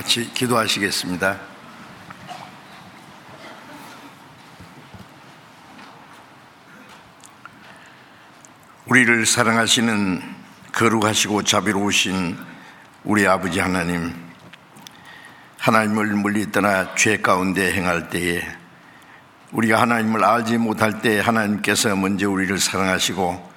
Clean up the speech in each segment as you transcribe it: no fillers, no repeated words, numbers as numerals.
같이 기도하시겠습니다. 우리를 사랑하시는 거룩하시고 자비로우신 우리 아버지 하나님, 하나님을 멀리 떠나 죄 가운데 행할 때에 우리가 하나님을 알지 못할 때 하나님께서 먼저 우리를 사랑하시고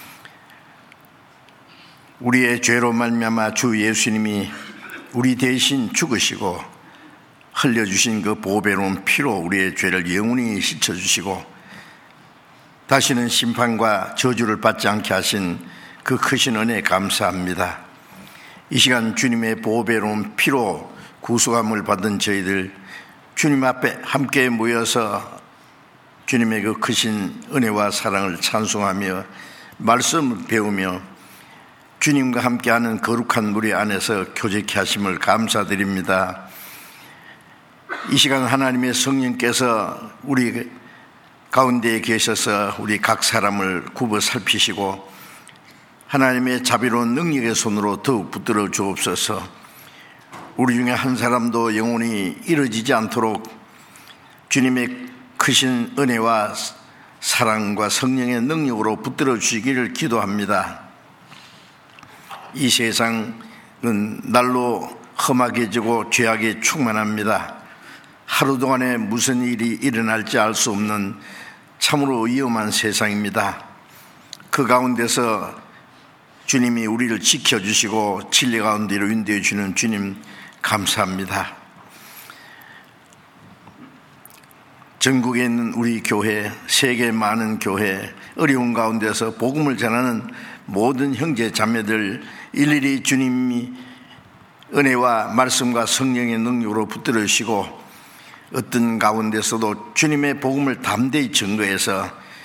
우리의 죄로 말미암아 주 예수님이 우리 대신 죽으시고 흘려주신 그 보배로운 피로 우리의 죄를 영원히 씻어주시고 다시는 심판과 저주를 받지 않게 하신 그 크신 은혜에 감사합니다. 이 시간 주님의 보배로운 피로 구속함을 받은 저희들 주님 앞에 함께 모여서 주님의 그 크신 은혜와 사랑을 찬송하며 말씀을 배우며 주님과 함께하는 거룩한 무리 안에서 교제케 하심을 감사드립니다. 이 시간 하나님의 성령께서 우리 가운데에 계셔서 우리 각 사람을 굽어 살피시고 하나님의 자비로운 능력의 손으로 더욱 붙들어 주옵소서. 우리 중에 한 사람도 영원히 이루어지지 않도록 주님의 크신 은혜와 사랑과 성령의 능력으로 붙들어 주시기를 기도합니다. 이 세상은 날로 험하게지고 죄악에 충만합니다. 하루 동안에 무슨 일이 일어날지 알 수 없는 참으로 위험한 세상입니다. 그 가운데서 주님이 우리를 지켜주시고 진리 가운데로 인도해 주는 주님 감사합니다. 전국에 있는 우리 교회, 세계 많은 교회, 어려운 가운데서 복음을 전하는 모든 형제 자매들 일일이 주님이 은혜와 말씀과 성령의 능력으로 붙들어 주시고 어떤 가운데서도 주님의 복음을 담대히 증거해서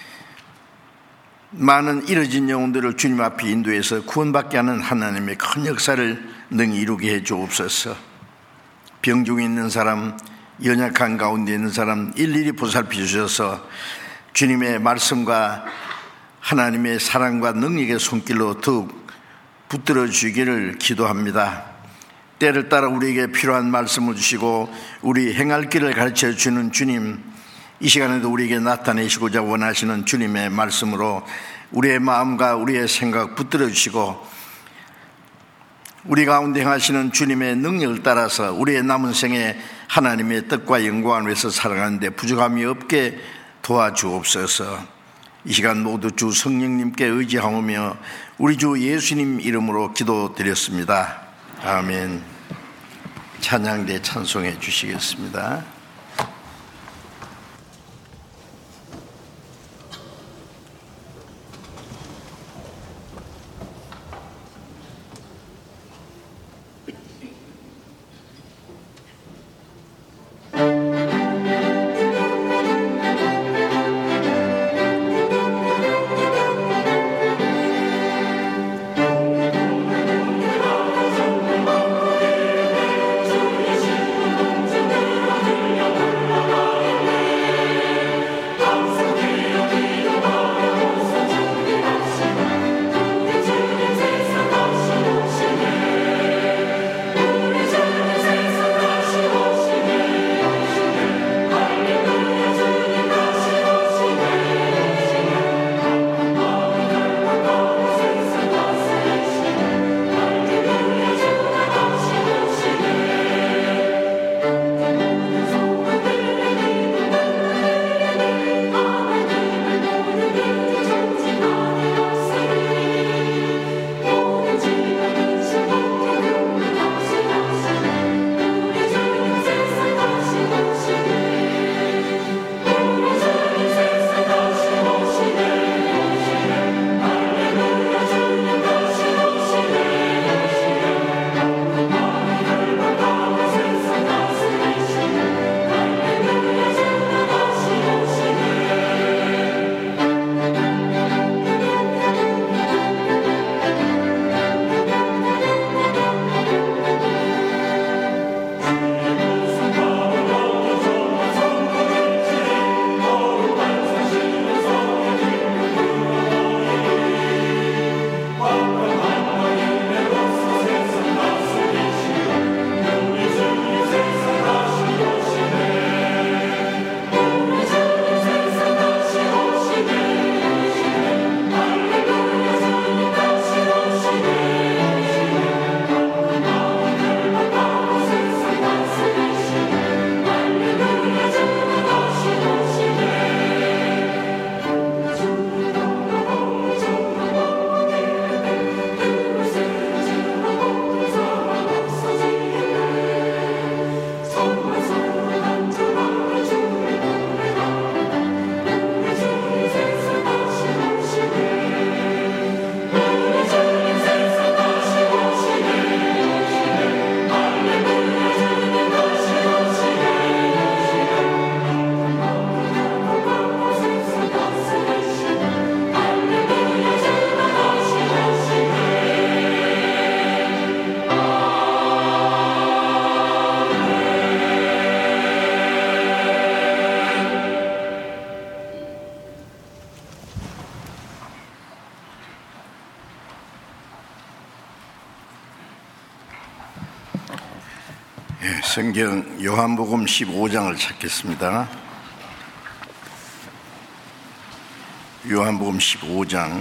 많은 잃어진 영혼들을 주님 앞에 인도해서 구원받게 하는 하나님의 큰 역사를 능히 이루게 해 주옵소서. 병중에 있는 사람, 연약한 가운데 있는 사람 일일이 보살피 주셔서 주님의 말씀과 하나님의 사랑과 능력의 손길로 더욱 붙들어 주기를 기도합니다. 때를 따라 우리에게 필요한 말씀을 주시고 우리 행할 길을 가르쳐 주는 주님, 이 시간에도 우리에게 나타내시고자 원하시는 주님의 말씀으로 우리의 마음과 우리의 생각 붙들어 주시고 우리 가운데 행하시는 주님의 능력을 따라서 우리의 남은 생에 하나님의 뜻과 영광을 위해서 살아가는데 부족함이 없게 도와주옵소서. 이 시간 모두 주 성령님께 의지하오며 우리 주 예수님 이름으로 기도드렸습니다. 아멘. 찬양대 찬송해 주시겠습니다. 성경 요한복음 15장을 찾겠습니다. 요한복음 15장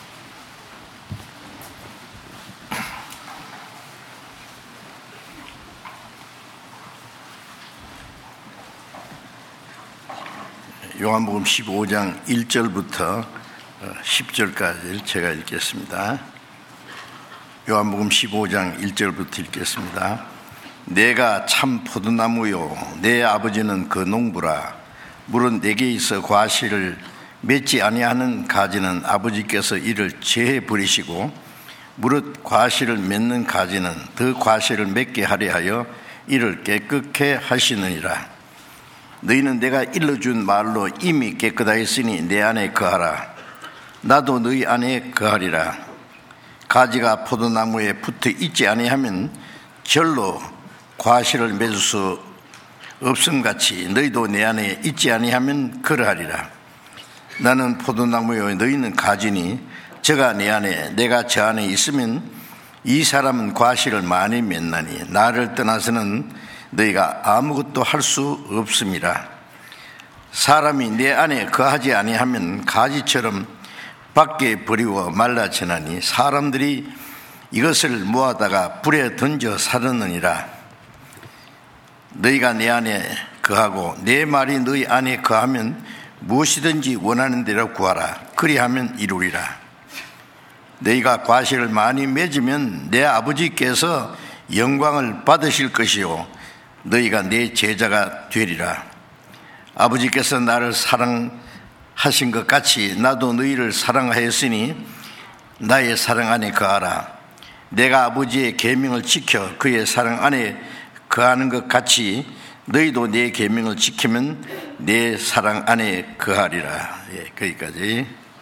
요한복음 15장 1절부터 10절까지 제가 읽겠습니다. 요한복음 15장 1절부터 읽겠습니다. 내가 참 포도나무요 내 아버지는 그 농부라. 물은 내게 있어 과실을 맺지 아니하는 가지는 아버지께서 이를 제해 버리시고 무릇 과실을 맺는 가지는 더 과실을 맺게 하려 하여 이를 깨끗게 하시느니라. 너희는 내가 일러준 말로 이미 깨끗하였으니 내 안에 거하라. 나도 너희 안에 거하리라. 가지가 포도나무에 붙어 있지 아니하면 절로 과실을 맺을 수 없음같이 너희도 내 안에 있지 아니하면 그러하리라. 나는 포도나무요 너희는 가지니 저가 내 안에 내가 저 안에 있으면 이 사람은 과실을 많이 맺나니 나를 떠나서는 너희가 아무것도 할 수 없음이라. 사람이 내 안에 거하지 아니하면 가지처럼 밖에 버리고 말라지나니 사람들이 이것을 모아다가 불에 던져 사르느니라. 너희가 내 안에 거하고 내 말이 너희 안에 거하면 무엇이든지 원하는 대로 구하라. 그리하면 이루리라. 너희가 과실을 많이 맺으면 내 아버지께서 영광을 받으실 것이요 너희가 내 제자가 되리라. 아버지께서 나를 사랑하신 것 같이 나도 너희를 사랑하였으니 나의 사랑 안에 거하라. 내가 아버지의 계명을 지켜 그의 사랑 안에 거하는 것 같이 너희도 내 계명을 지키면 내 사랑 안에 거하리라. 거기까지.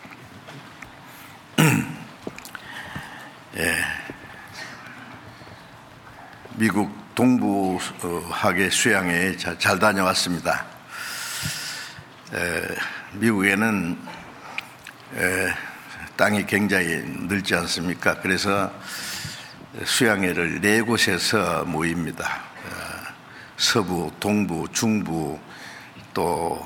미국 동부 학예 수양회 잘 다녀왔습니다. 미국에는 땅이 굉장히 넓지 않습니까? 그래서 수양회를 4곳에서 모입니다. 서부, 동부, 중부, 또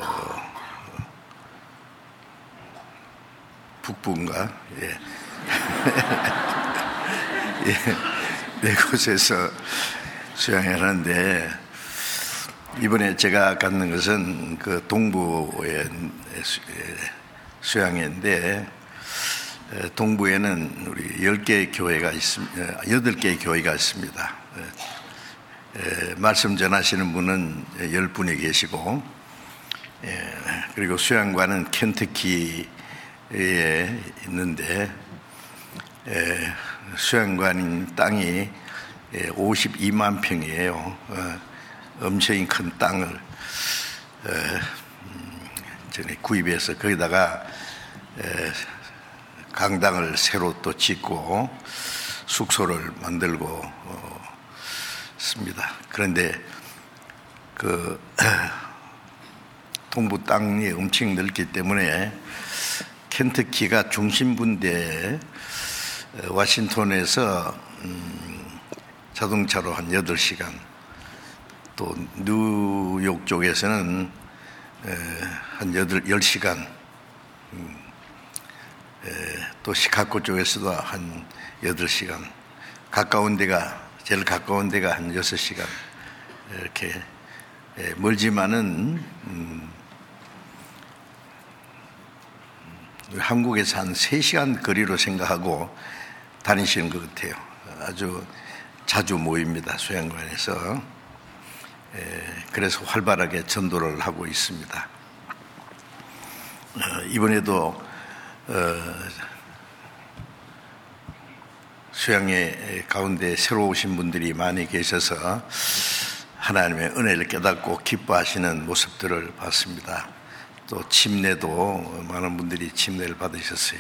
북부인가? 예. 예, 4곳에서 수양회를 하는데 이번에 제가 갖는 것은 그 동부의 수양회인데 동부에는 우리 10개의 교회가 있습니다. 8개의 교회가 있습니다. 말씀 전하시는 분은 10분이 계시고, 그리고 수양관은 켄터키에 있는데, 수양관 땅이 52만 평이에요. 엄청 큰 땅을 구입해서 거기다가 강당을 새로 또 짓고 숙소를 만들고 습니다. 그런데 그 동부 땅이 엄청 넓기 때문에 켄터키가 중심부인데 워싱턴에서 자동차로 한 8시간, 또 뉴욕 쪽에서는 한 10시간, 또 시카고 쪽에서도 한 8시간, 제일 가까운 데가 한 6시간, 이렇게 멀지만은 한국에서 한 3시간 거리로 생각하고 다니시는 것 같아요. 아주 자주 모입니다, 수양관에서. 그래서 활발하게 전도를 하고 있습니다. 이번에도 수양회 가운데 새로 오신 분들이 많이 계셔서 하나님의 은혜를 깨닫고 기뻐하시는 모습들을 봤습니다. 또 침례도 많은 분들이 침례를 받으셨어요.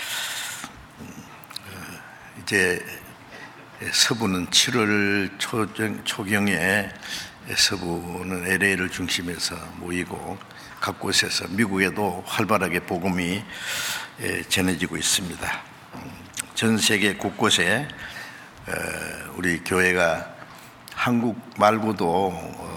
이제 서부는 7월 초경에 서부는 LA를 중심해서 모이고 각 곳에서 미국에도 활발하게 복음이 전해지고 있습니다. 전 세계 곳곳에 우리 교회가 한국 말고도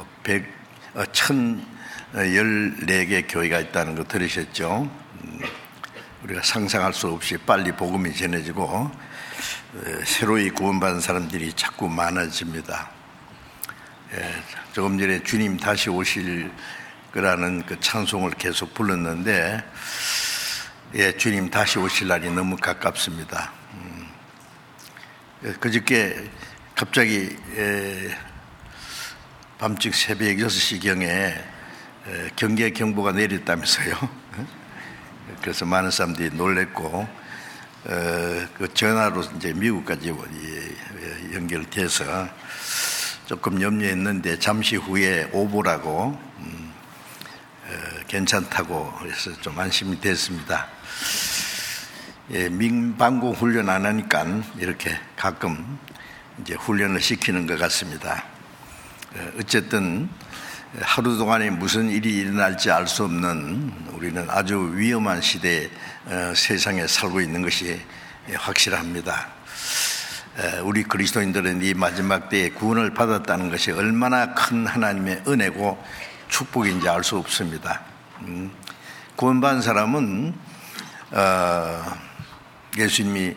1014개 교회가 있다는 거 들으셨죠? 우리가 상상할 수 없이 빨리 복음이 전해지고 새로이 구원받은 사람들이 자꾸 많아집니다. 조금 전에 주님 다시 오실 거라는 그 찬송을 계속 불렀는데 주님 다시 오실 날이 너무 가깝습니다. 그저께 갑자기 밤중 새벽 6시경에 경계 경보가 내렸다면서요. 그래서 많은 사람들이 놀랬고 그 전화로 이제 미국까지 연결돼서 조금 염려했는데 잠시 후에 오보라고 괜찮다고 해서 좀 안심이 됐습니다. 민방공 훈련 안 하니까 이렇게 가끔 이제 훈련을 시키는 것 같습니다. 어쨌든 하루 동안에 무슨 일이 일어날지 알 수 없는 우리는 아주 위험한 시대에 세상에 살고 있는 것이 확실합니다. 우리 그리스도인들은 이 마지막 때에 구원을 받았다는 것이 얼마나 큰 하나님의 은혜고 축복인지 알 수 없습니다. 구원받은 사람은 예수님이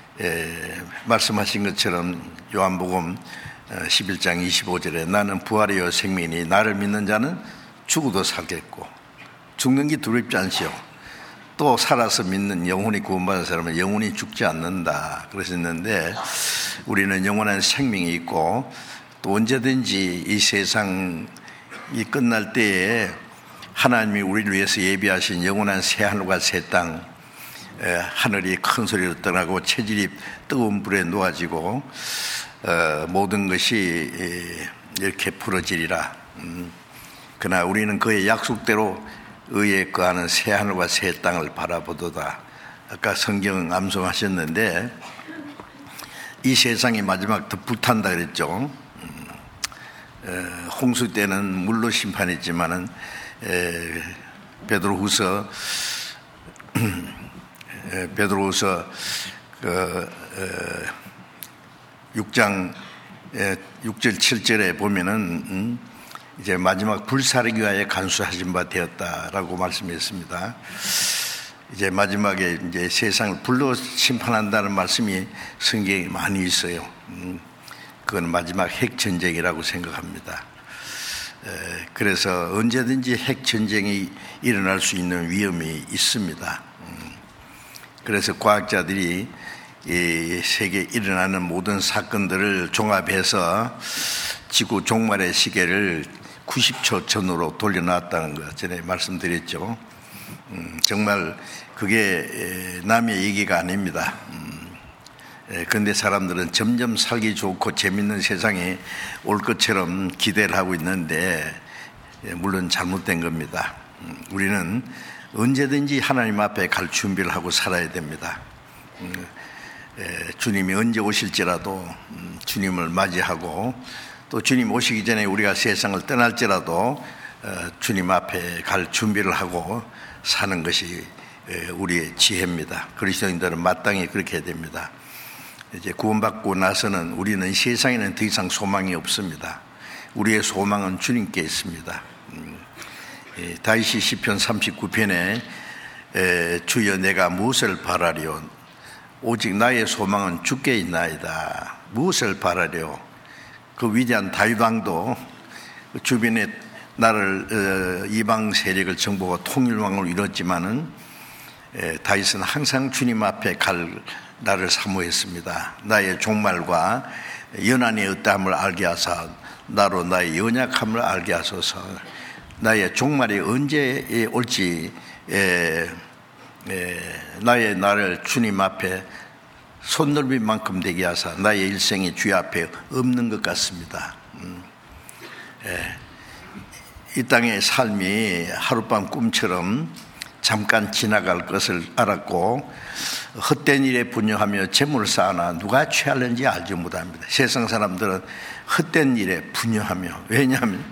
말씀하신 것처럼 요한복음 11장 25절에 나는 부활이요 생명이니 나를 믿는 자는 죽어도 살겠고 죽는 게 두렵지 않지요. 또 살아서 믿는 영혼이 구원받은 사람은 영혼이 죽지 않는다 그러셨는데 우리는 영원한 생명이 있고 또 언제든지 이 세상이 끝날 때에 하나님이 우리를 위해서 예비하신 영원한 새하늘과 새 땅, 하늘이 큰 소리로 떠나고 체질이 뜨거운 불에 놓아지고 모든 것이 이렇게 풀어지리라. 그러나 우리는 그의 약속대로 의에 거하는 새하늘과 새 땅을 바라보도다. 아까 성경 암송하셨는데 이 세상이 마지막 더 불탄다 그랬죠. 홍수 때는 물로 심판했지만은 베드로후서 6장 6절 7절에 보면은 이제 마지막 불사르기 위하여 간수하신 바 되었다라고 말씀했습니다. 이제 마지막에 이제 세상을 불로 심판한다는 말씀이 성경에 많이 있어요. 그건 마지막 핵 전쟁이라고 생각합니다. 그래서 언제든지 핵 전쟁이 일어날 수 있는 위험이 있습니다. 그래서 과학자들이 이 세계에 일어나는 모든 사건들을 종합해서 지구 종말의 시계를 90초 전으로 돌려놨다는 것 전에 말씀드렸죠. 정말 그게 남의 얘기가 아닙니다. 그런데 사람들은 점점 살기 좋고 재밌는 세상이 올 것처럼 기대를 하고 있는데 물론 잘못된 겁니다. 우리는 언제든지 하나님 앞에 갈 준비를 하고 살아야 됩니다. 주님이 언제 오실지라도 주님을 맞이하고 또 주님 오시기 전에 우리가 세상을 떠날지라도 주님 앞에 갈 준비를 하고 사는 것이 우리의 지혜입니다. 그리스도인들은 마땅히 그렇게 해야 됩니다. 이제 구원받고 나서는 우리는 세상에는 더 이상 소망이 없습니다. 우리의 소망은 주님께 있습니다. 다윗이 시편 39편에 주여 내가 무엇을 바라리요 오직 나의 소망은 주께 있나이다. 무엇을 바라려? 그 위대한 다윗 왕도 주변에 나를 이방 세력을 정복하고 통일왕으로 이뤘지만은 다윗은 항상 주님 앞에 갈 나를 사모했습니다. 나의 종말과 연한의 어떠함을 알게 하사 나로 나의 연약함을 알게 하소서. 나의 종말이 언제 올지 나의 나를 주님 앞에 손넓이만큼 되게 하사 나의 일생이 주 앞에 없는 것 같습니다. 이 땅의 삶이 하룻밤 꿈처럼 잠깐 지나갈 것을 알았고 헛된 일에 분노하며 재물을 쌓아나 누가 취하는지 알지 못합니다. 세상 사람들은 헛된 일에 분노하며 왜냐하면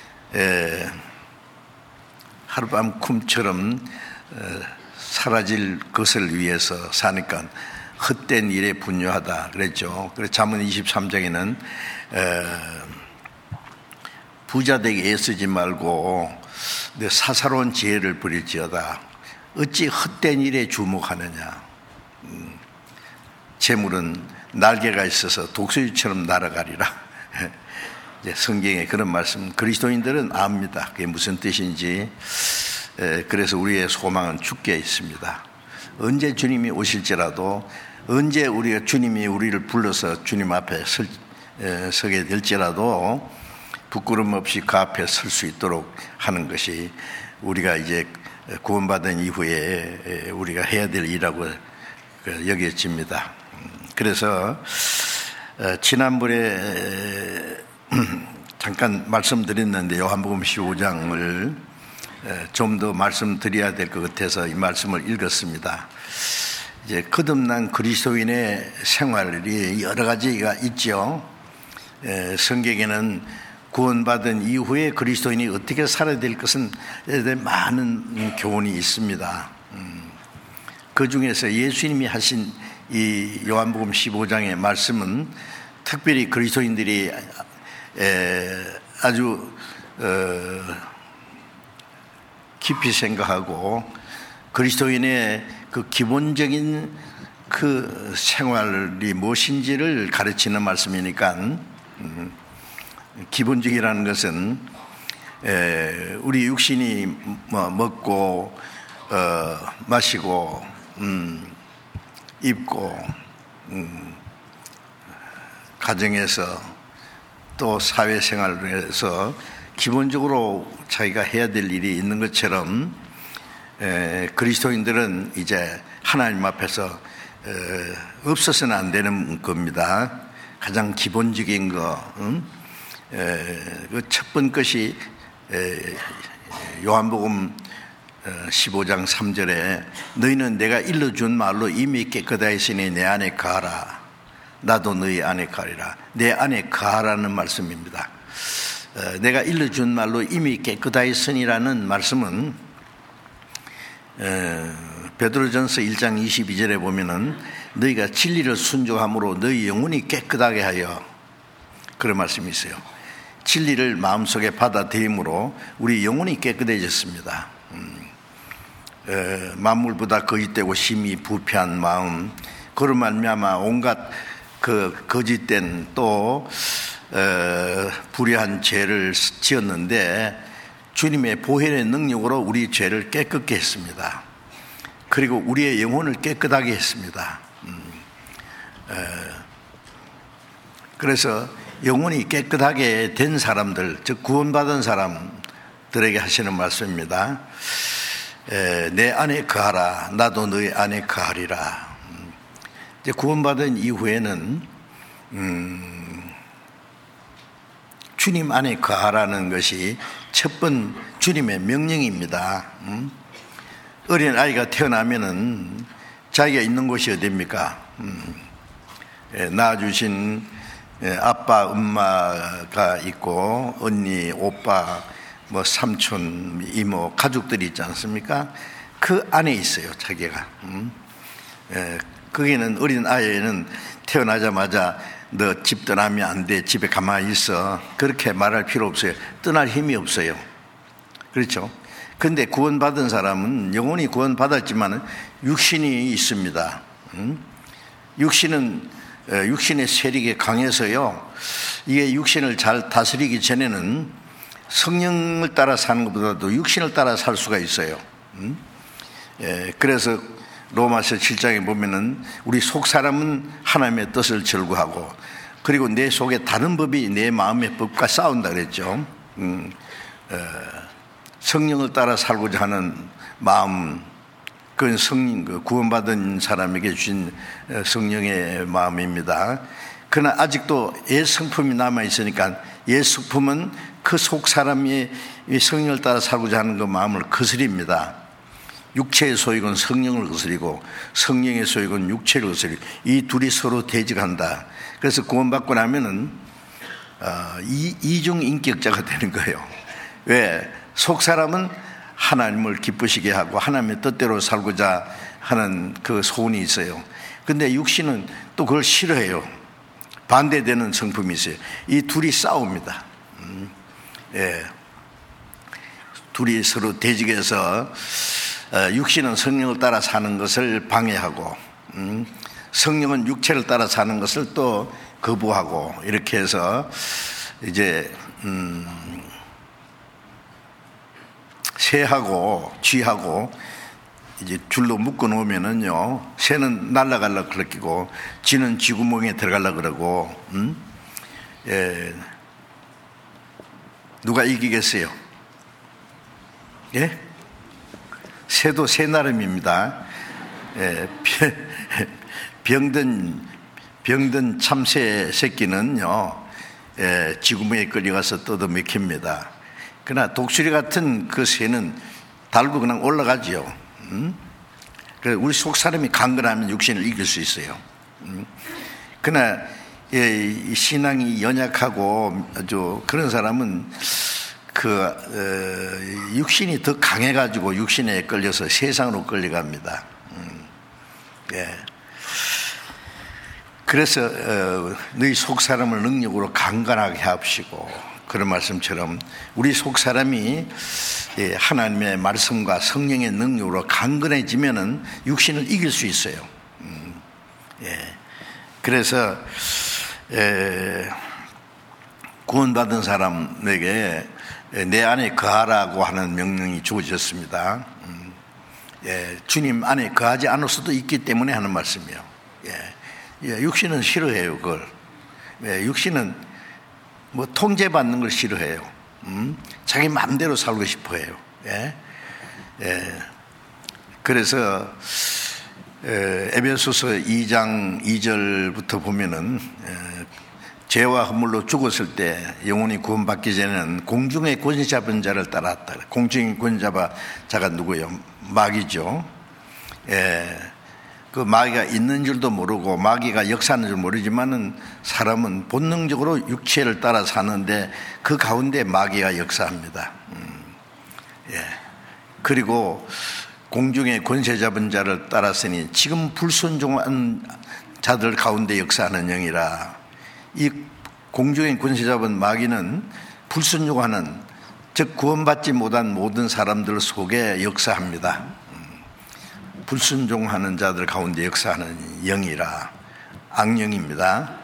하룻밤 꿈처럼 사라질 것을 위해서 사니까 헛된 일에 분노하다 그랬죠. 그래서 잠언 23장에는 부자 되게 애쓰지 말고 내 사사로운 지혜를 부릴지어다. 어찌 헛된 일에 주목하느냐. 재물은 날개가 있어서 독수리처럼 날아가리라. 이제 성경에 그런 말씀, 그리스도인들은 압니다. 그게 무슨 뜻인지. 그래서 우리의 소망은 주께 있습니다. 언제 주님이 오실지라도, 언제 주님이 우리를 불러서 주님 앞에 서게 될지라도 부끄럼 없이 그 앞에 설 수 있도록 하는 것이 우리가 이제 구원받은 이후에 우리가 해야 될 일이라고 여겨집니다. 그래서 지난번에 잠깐 말씀드렸는데 요한복음 15장을 좀 더 말씀드려야 될 것 같아서 이 말씀을 읽었습니다. 이제 거듭난 그리스도인의 생활이 여러 가지가 있죠. 성경에는 구원받은 이후에 그리스도인이 어떻게 살아야 될 것은 많은 교훈이 있습니다. 그 중에서 예수님이 하신 이 요한복음 15장의 말씀은 특별히 그리스도인들이 아주 깊이 생각하고 그리스도인의 그 기본적인 그 생활이 무엇인지를 가르치는 말씀이니까 기본적이라는 것은 우리 육신이 먹고 마시고 입고 가정에서 또 사회생활에서 기본적으로 자기가 해야 될 일이 있는 것처럼 그리스도인들은 이제 하나님 앞에서 없어서는 안 되는 겁니다. 가장 기본적인 거, 그 첫 번째 것이 요한복음 15장 3절에 너희는 내가 일러준 말로 이미 깨끗하였으니 내 안에 거하라. 나도 너희 안에 거하리라. 내 안에 거하라는 말씀입니다. 내가 일러준 말로 이미 깨끗하였으니라는 말씀은 베드로전서 1장 22절에 보면은 너희가 진리를 순종함으로 너희 영혼이 깨끗하게 하여, 그런 말씀이 있어요. 진리를 마음속에 받아들임으로 우리 영혼이 깨끗해졌습니다. 만물보다 거짓되고 심히 부패한 마음, 그로 말미암아 온갖 그 거짓된 또 불의한 죄를 지었는데 주님의 보혈의 능력으로 우리 죄를 깨끗게 했습니다. 그리고 우리의 영혼을 깨끗하게 했습니다. 그래서 영혼이 깨끗하게 된 사람들, 즉 구원받은 사람들에게 하시는 말씀입니다. 내 안에 거하라. 나도 너희 안에 거하리라. 이제 구원받은 이후에는 주님 안에 거하라는 것이 첫 번 주님의 명령입니다. 어린 아이가 태어나면은 자기가 있는 곳이 어디입니까? 낳아주신 아빠, 엄마가 있고 언니, 오빠, 뭐 삼촌, 이모, 가족들이 있지 않습니까? 그 안에 있어요, 자기가. 거기는 어린 아이는 태어나자마자 너 집 떠나면 안 돼, 집에 가만히 있어, 그렇게 말할 필요 없어요. 떠날 힘이 없어요. 그렇죠? 근데 구원받은 사람은 영혼이 구원받았지만 육신이 있습니다. 육신의 세력이 강해서요, 이게 육신을 잘 다스리기 전에는 성령을 따라 사는 것보다도 육신을 따라 살 수가 있어요. 그래서 로마서 7장에 보면은 우리 속 사람은 하나님의 뜻을 절구하고, 그리고 내 속에 다른 법이 내 마음의 법과 싸운다 그랬죠. 성령을 따라 살고자 하는 마음, 그건 성령, 구원받은 사람에게 주신 성령의 마음입니다. 그러나 아직도 옛 성품이 남아 있으니까 옛 성품은 그 속 사람이 성령을 따라 살고자 하는 그 마음을 거스립니다. 육체의 소욕은 성령을 거스리고 성령의 소욕은 육체를 거스리고 이 둘이 서로 대적한다. 그래서 구원받고 나면은 이중인격자가 되는 거예요. 왜? 속 사람은 하나님을 기쁘시게 하고 하나님의 뜻대로 살고자 하는 그 소원이 있어요. 근데 육신은 또 그걸 싫어해요. 반대되는 성품이 있어요. 이 둘이 싸웁니다. 예. 둘이 서로 대직해서 육신은 성령을 따라 사는 것을 방해하고 성령은 육체를 따라 사는 것을 또 거부하고 이렇게 해서 이제 새하고 쥐하고 이제 줄로 묶어 놓으면은요, 새는 날아가려고 그러고 쥐는 쥐구멍에 들어가려고 그러고 예. 누가 이기겠어요? 예? 새도 새 나름입니다. 예. 병든 참새 새끼는요, 예, 쥐구멍에 끌려가서 뜯어 먹힙니다. 그러나 독수리 같은 그 새는 달고 그냥 올라가지요. 우리 속 사람이 강건하면 육신을 이길 수 있어요. 그러나 이 신앙이 연약하고 아주 그런 사람은 육신이 더 강해가지고 육신에 끌려서 세상으로 끌려갑니다. 예. 그래서 너희 속 사람을 능력으로 강건하게 합시고, 그런 말씀처럼 우리 속 사람이 하나님의 말씀과 성령의 능력으로 강건해지면은 육신을 이길 수 있어요. 예. 그래서 구원받은 사람에게 내 안에 거하라고 하는 명령이 주어졌습니다. 예. 주님 안에 거하지 않을 수도 있기 때문에 하는 말씀이에요. 예. 예. 육신은 싫어해요, 그걸. 예. 육신은 뭐 통제받는 걸 싫어해요. 자기 마음대로 살고 싶어 해요. 예. 예. 그래서 에베소서 2장 2절부터 보면은 죄와 허물로 죽었을 때 영혼이 구원받기 전에는 공중의 권세 잡은 자를 따랐다. 공중의 권세 잡은 자가 누구예요? 마귀죠. 예. 그 마귀가 있는 줄도 모르고 마귀가 역사하는 줄 모르지만은 사람은 본능적으로 육체를 따라 사는데 그 가운데 마귀가 역사합니다. 예. 그리고 공중의 권세 잡은 자를 따랐으니 지금 불순종한 자들 가운데 역사하는 영이라. 이 공중의 권세 잡은 마귀는 불순종하는, 즉 구원받지 못한 모든 사람들 속에 역사합니다. 불순종하는 자들 가운데 역사하는 영이라. 악령입니다.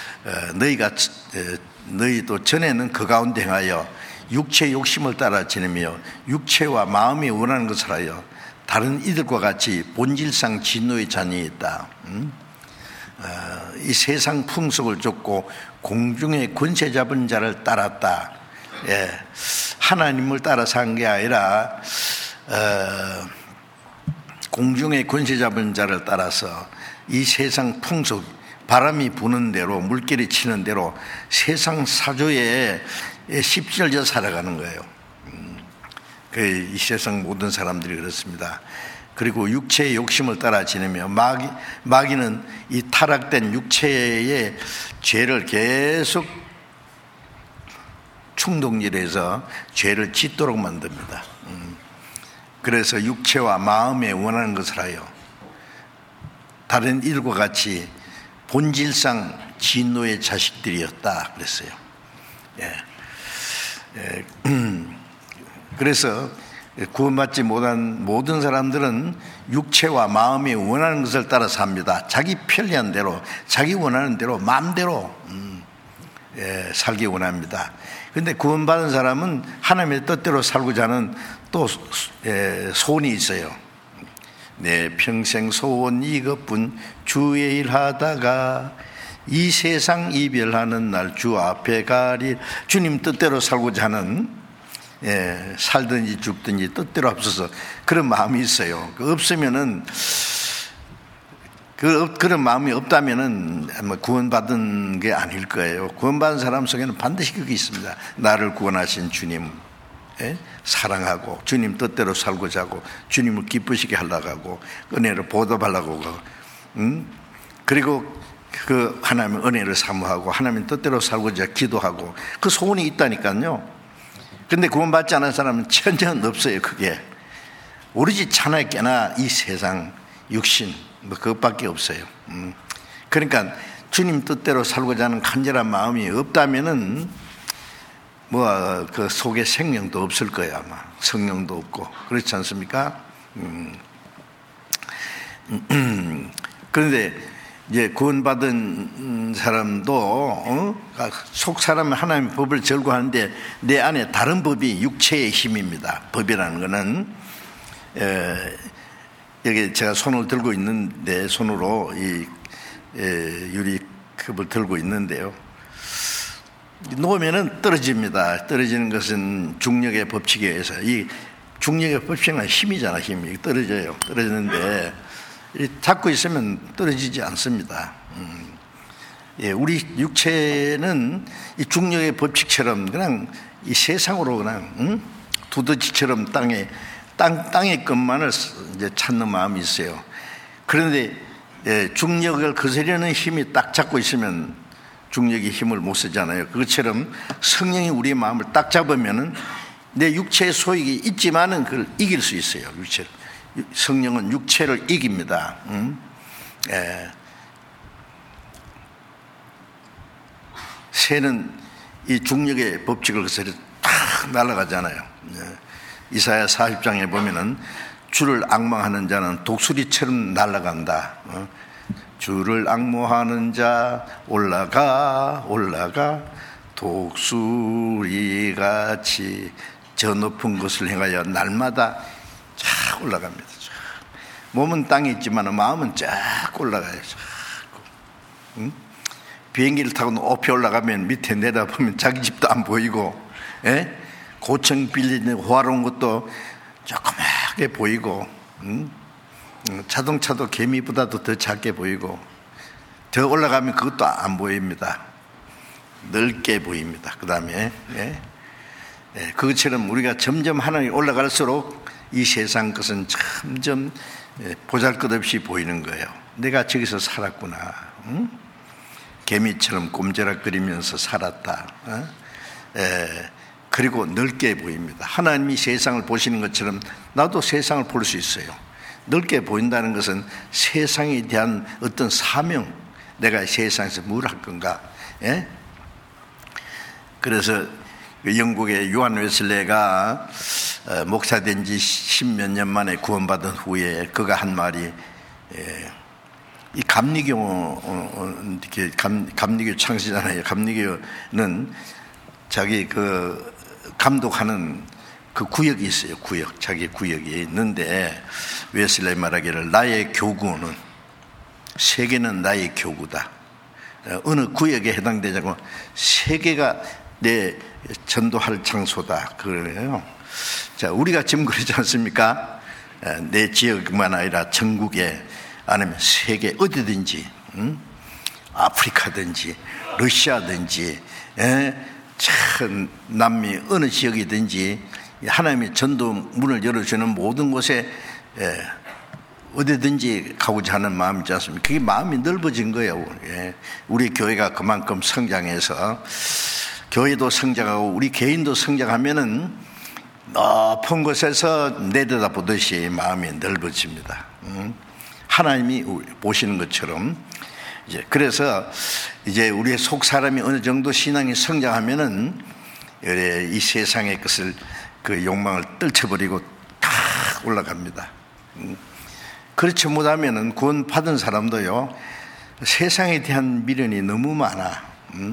너희도 전에는 그 가운데 행하여 육체의 욕심을 따라 지내며 육체와 마음이 원하는 것을 하여 다른 이들과 같이 본질상 진노의 자녀였다. 이 세상 풍속을 쫓고 공중의 권세 잡은 자를 따랐다. 예. 하나님을 따라 산 게 아니라 공중의 권세 잡은 자를 따라서 이 세상 풍속, 바람이 부는 대로, 물결이 치는 대로 세상 사조에 휩쓸려 살아가는 거예요. 이 세상 모든 사람들이 그렇습니다. 그리고 육체의 욕심을 따라 지내며 마귀는 이 타락된 육체의 죄를 계속 충동질해서 죄를 짓도록 만듭니다. 그래서 육체와 마음에 원하는 것을 하여 다른 일과 같이 본질상 진노의 자식들이었다 그랬어요. 예. 예. 그래서 구원받지 못한 모든 사람들은 육체와 마음이 원하는 것을 따라 삽니다. 자기 편리한 대로, 자기 원하는 대로, 마음대로 살기 원합니다. 그런데 구원받은 사람은 하나님의 뜻대로 살고자 하는 또 소원이 있어요. 내 평생 소원 이것뿐, 주의 일 하다가 이 세상 이별하는 날 주 앞에 가리. 주님 뜻대로 살고자 하는, 살든지 죽든지 뜻대로 앞서서 그런 마음이 있어요. 없으면은, 그런 마음이 없다면은 아마 구원받은 게 아닐 거예요. 구원받은 사람 속에는 반드시 그게 있습니다. 나를 구원하신 주님 사랑하고 주님 뜻대로 살고자 하고 주님을 기쁘시게 하려고 하고 은혜를 보답하려고 하고, 그리고 그 하나님의 은혜를 사모하고 하나님 뜻대로 살고자 기도하고 그 소원이 있다니까요. 근데 구원받지 않은 사람은 전혀 없어요. 그게 오로지 차나 깨나 이 세상 육신 뭐 그것밖에 없어요. 그러니까 주님 뜻대로 살고자 하는 간절한 마음이 없다면은 뭐 그 속에 생명도 없을 거야 아마. 성령도 없고 그렇지 않습니까? 그런데 이제 구원받은 사람도 속 사람은 하나님의 법을 절구하는데 내 안에 다른 법이 육체의 힘입니다. 법이라는 것은 여기 제가 손을 들고 있는데 손으로 이 유리컵을 들고 있는데요. 놓으면은 떨어집니다. 떨어지는 것은 중력의 법칙에 의해서 이 중력의 법칙은 힘이잖아. 힘이 떨어져요. 떨어지는데 잡고 있으면 떨어지지 않습니다. 우리 육체는 이 중력의 법칙처럼 그냥 이 세상으로 그냥 두더지처럼 땅의 것만을 이제 찾는 마음이 있어요. 그런데 중력을 거스르는 힘이 딱 잡고 있으면 중력의 힘을 못 쓰잖아요. 그것처럼 성령이 우리의 마음을 딱 잡으면은 내 육체의 소익이 있지만은 그걸 이길 수 있어요. 육체를. 성령은 육체를 이깁니다. 새는 이 중력의 법칙을 거스려 탁 날아가잖아요. 이사야 40장에 보면은 주를 앙망하는 자는 독수리처럼 날아간다. 주를 앙모하는 자 올라가 독수리같이 저 높은 곳을 행하여 날마다 쫙 올라갑니다. 몸은 땅에 있지만 마음은 쫙 올라가요. 비행기를 타고 높이 올라가면 밑에 내다보면 자기 집도 안 보이고 고층 빌딩 호화로운 것도 조그맣게 보이고 자동차도 개미보다도 더 작게 보이고 더 올라가면 그것도 안 보입니다. 넓게 보입니다. 그 다음에 그것처럼 우리가 점점 하나님이 올라갈수록 이 세상 것은 점점 보잘것없이 보이는 거예요. 내가 저기서 살았구나. 개미처럼 꼼지락거리면서 살았다. 그리고 넓게 보입니다. 하나님이 세상을 보시는 것처럼 나도 세상을 볼 수 있어요. 넓게 보인다는 것은 세상에 대한 어떤 사명, 내가 세상에서 뭘 할 건가. 그래서 영국의 요한 웨슬레가 목사된 지 10몇 년 만에 구원받은 후에 그가 한 말이 이 감리교 창시잖아요. 감리교는 자기 그 감독하는 그 구역이 있어요. 자기 구역이 있는데 웨슬레 말하기를 나의 교구는 세계는 나의 교구다. 어느 구역에 해당되지 않고 세계가 내 전도할 장소다. 그래요. 자, 우리가 지금 그러지 않습니까? 내 지역만 아니라 전국에 아니면 세계 어디든지, 아프리카든지, 러시아든지, 참 남미 어느 지역이든지 하나님의 전도 문을 열어주는 모든 곳에 어디든지 가고자 하는 마음이 있지 않습니까? 그게 마음이 넓어진 거예요. 우리 교회가 그만큼 성장해서 교회도 성장하고 우리 개인도 성장하면은 높은 곳에서 내려다보듯이 마음이 넓어집니다. 하나님이 보시는 것처럼 그래서 이제 우리의 속 사람이 어느 정도 신앙이 성장하면은 이 세상의 것을 그 욕망을 떨쳐버리고 탁 올라갑니다. 그렇지 못하면은 구원 받은 사람도요 세상에 대한 미련이 너무 많아.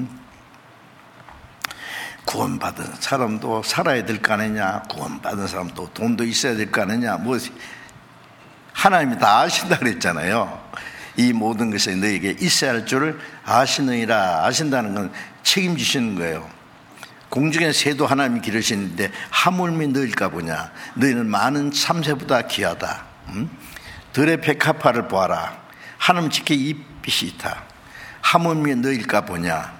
구원받은 사람도 살아야 될 거 아니냐, 구원받은 사람도 돈도 있어야 될 거 아니냐, 뭐 하나님이 다 아신다 그랬잖아요. 이 모든 것이 너에게 있어야 할 줄을 아시느니라. 아신다는 건 책임지시는 거예요. 공중의 새도 하나님이 기르시는데 하물며 너일까 보냐. 너희는 많은 참새보다 귀하다. 들의 백합화를 보아라. 하나님 지켜 잎빛이 있다. 하물며 너일까 보냐.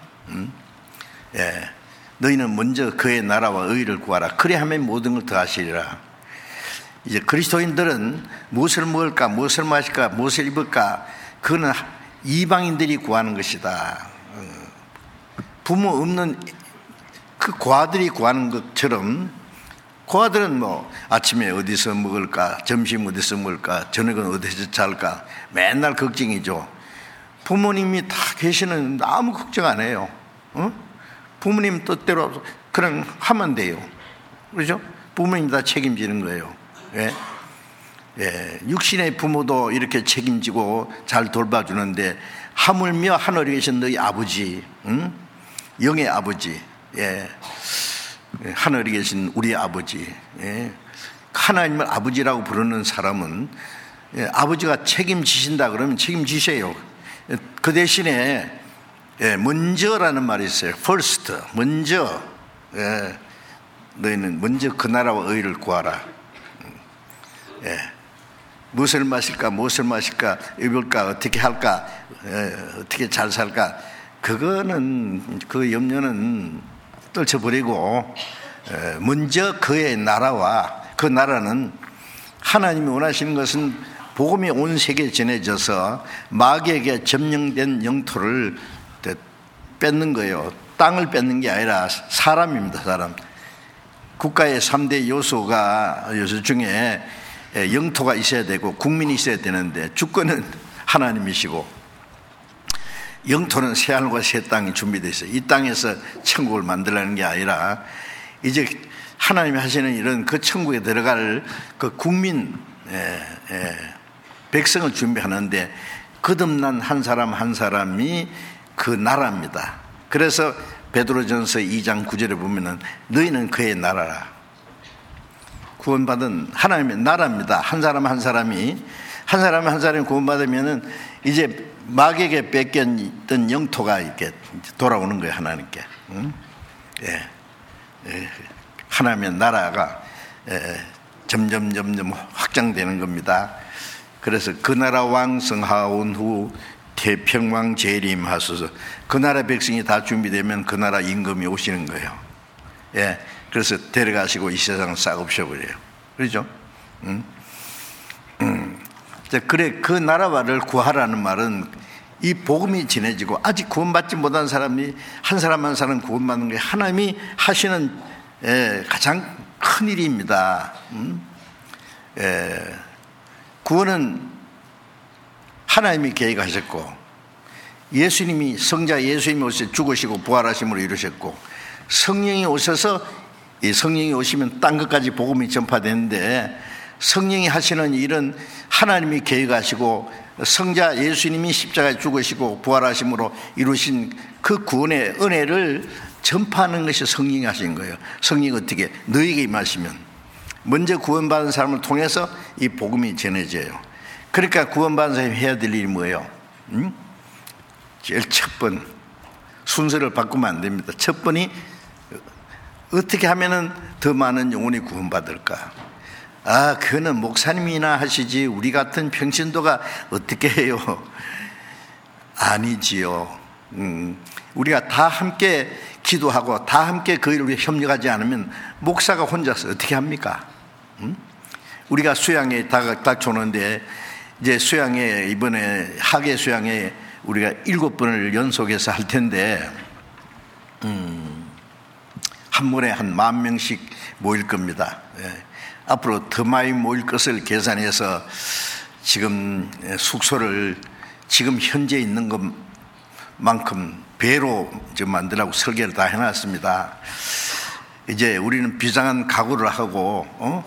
너희는 먼저 그의 나라와 의를 구하라. 그래 하면 모든 걸 더하시리라. 이제 그리스도인들은 무엇을 먹을까, 무엇을 마실까, 무엇을 입을까, 그거는 이방인들이 구하는 것이다. 부모 없는 그 고아들이 구하는 것처럼 고아들은 뭐 아침에 어디서 먹을까, 점심 어디서 먹을까, 저녁은 어디서 잘까 맨날 걱정이죠. 부모님이 다 계시는 아무 걱정 안 해요. 부모님 뜻대로 그럼 하면 돼요. 그렇죠? 부모님이 다 책임지는 거예요. 예? 예, 육신의 부모도 이렇게 책임지고 잘 돌봐주는데 하물며 하늘에 계신 너희 아버지, 응? 영의 아버지, 예, 하늘에 계신 우리 아버지, 예, 하나님을 아버지라고 부르는 사람은 예, 아버지가 책임지신다 그러면 책임지셔요. 그 대신에 예, 먼저라는 말이 있어요. first, 먼저. 예, 너희는 먼저 그 나라와 의를 구하라. 예, 무엇을 마실까, 무엇을 마실까, 입을까, 어떻게 할까, 예, 어떻게 잘 살까, 그거는 그 염려는 떨쳐버리고 예, 먼저 그의 나라와, 그 나라는 하나님이 원하시는 것은 복음이 온 세계에 전해져서 마귀에게 점령된 영토를 뺏는 거예요. 땅을 뺏는 게 아니라 사람입니다. 사람. 국가의 3대 요소 중에 영토가 있어야 되고 국민이 있어야 되는데 주권은 하나님이시고 영토는 새하늘과 새 땅이 준비되어 있어요. 이 땅에서 천국을 만들라는 게 아니라 이제 하나님이 하시는 일은 그 천국에 들어갈 그 국민, 백성을 준비하는데 거듭난 한 사람 한 사람이 그 나라입니다. 그래서 베드로전서 2장 9절에 보면은 너희는 그의 나라라. 구원받은 하나님의 나라입니다. 한 사람 한 사람이 구원받으면은 이제 마귀에게 뺏겼던 영토가 이렇게 돌아오는 거예요. 하나님께. 응? 예. 하나님의 나라가 점점 확장되는 겁니다. 그래서 그 나라 왕성하온 후 태평왕 재림하소서. 그 나라 백성이 다 준비되면 그 나라 임금이 오시는 거예요. 예, 그래서 데려가시고 이 세상을 싹 없애버려요. 그렇죠? 그래, 그 나라를 구하라는 말은 이 복음이 전해지고 아직 구원받지 못한 사람이 한 사람 한 사람 구원받는 게 하나님이 하시는 가장 큰 일입니다. 구원은 하나님이 계획하셨고 예수님이 성자 예수님이 오셔서 죽으시고 부활하심으로 이루셨고 성령이 오셔서 이 성령이 오시면 딴 것까지 복음이 전파되는데 성령이 하시는 일은 하나님이 계획하시고 성자 예수님이 십자가에 죽으시고 부활하심으로 이루신 그 구원의 은혜를 전파하는 것이 성령이 하신 거예요. 성령이 어떻게 너에게 임하시면 먼저 구원받은 사람을 통해서 이 복음이 전해져요. 그러니까 구원받은 사람이 해야 될 일이 뭐예요? 제일 첫 번 순서를 바꾸면 안 됩니다. 첫 번이 어떻게 하면은 더 많은 영혼이 구원받을까? 아, 그거는 목사님이나 하시지 우리 같은 평신도가 어떻게 해요? 아니지요. 우리가 다 함께 기도하고 다 함께 그 일을 위해 협력하지 않으면 목사가 혼자서 어떻게 합니까? 우리가 수양에 닥쳐오는데 이제 수양에 이번에 학예 수양에 우리가 7번을 연속해서 할 텐데 한 번에 한 10,000명씩 모일 겁니다. 예. 앞으로 더 많이 모일 것을 계산해서 지금 숙소를 지금 현재 있는 것만큼 배로 지금 만들라고 설계를 다 해놨습니다. 이제 우리는 비장한 각오를 하고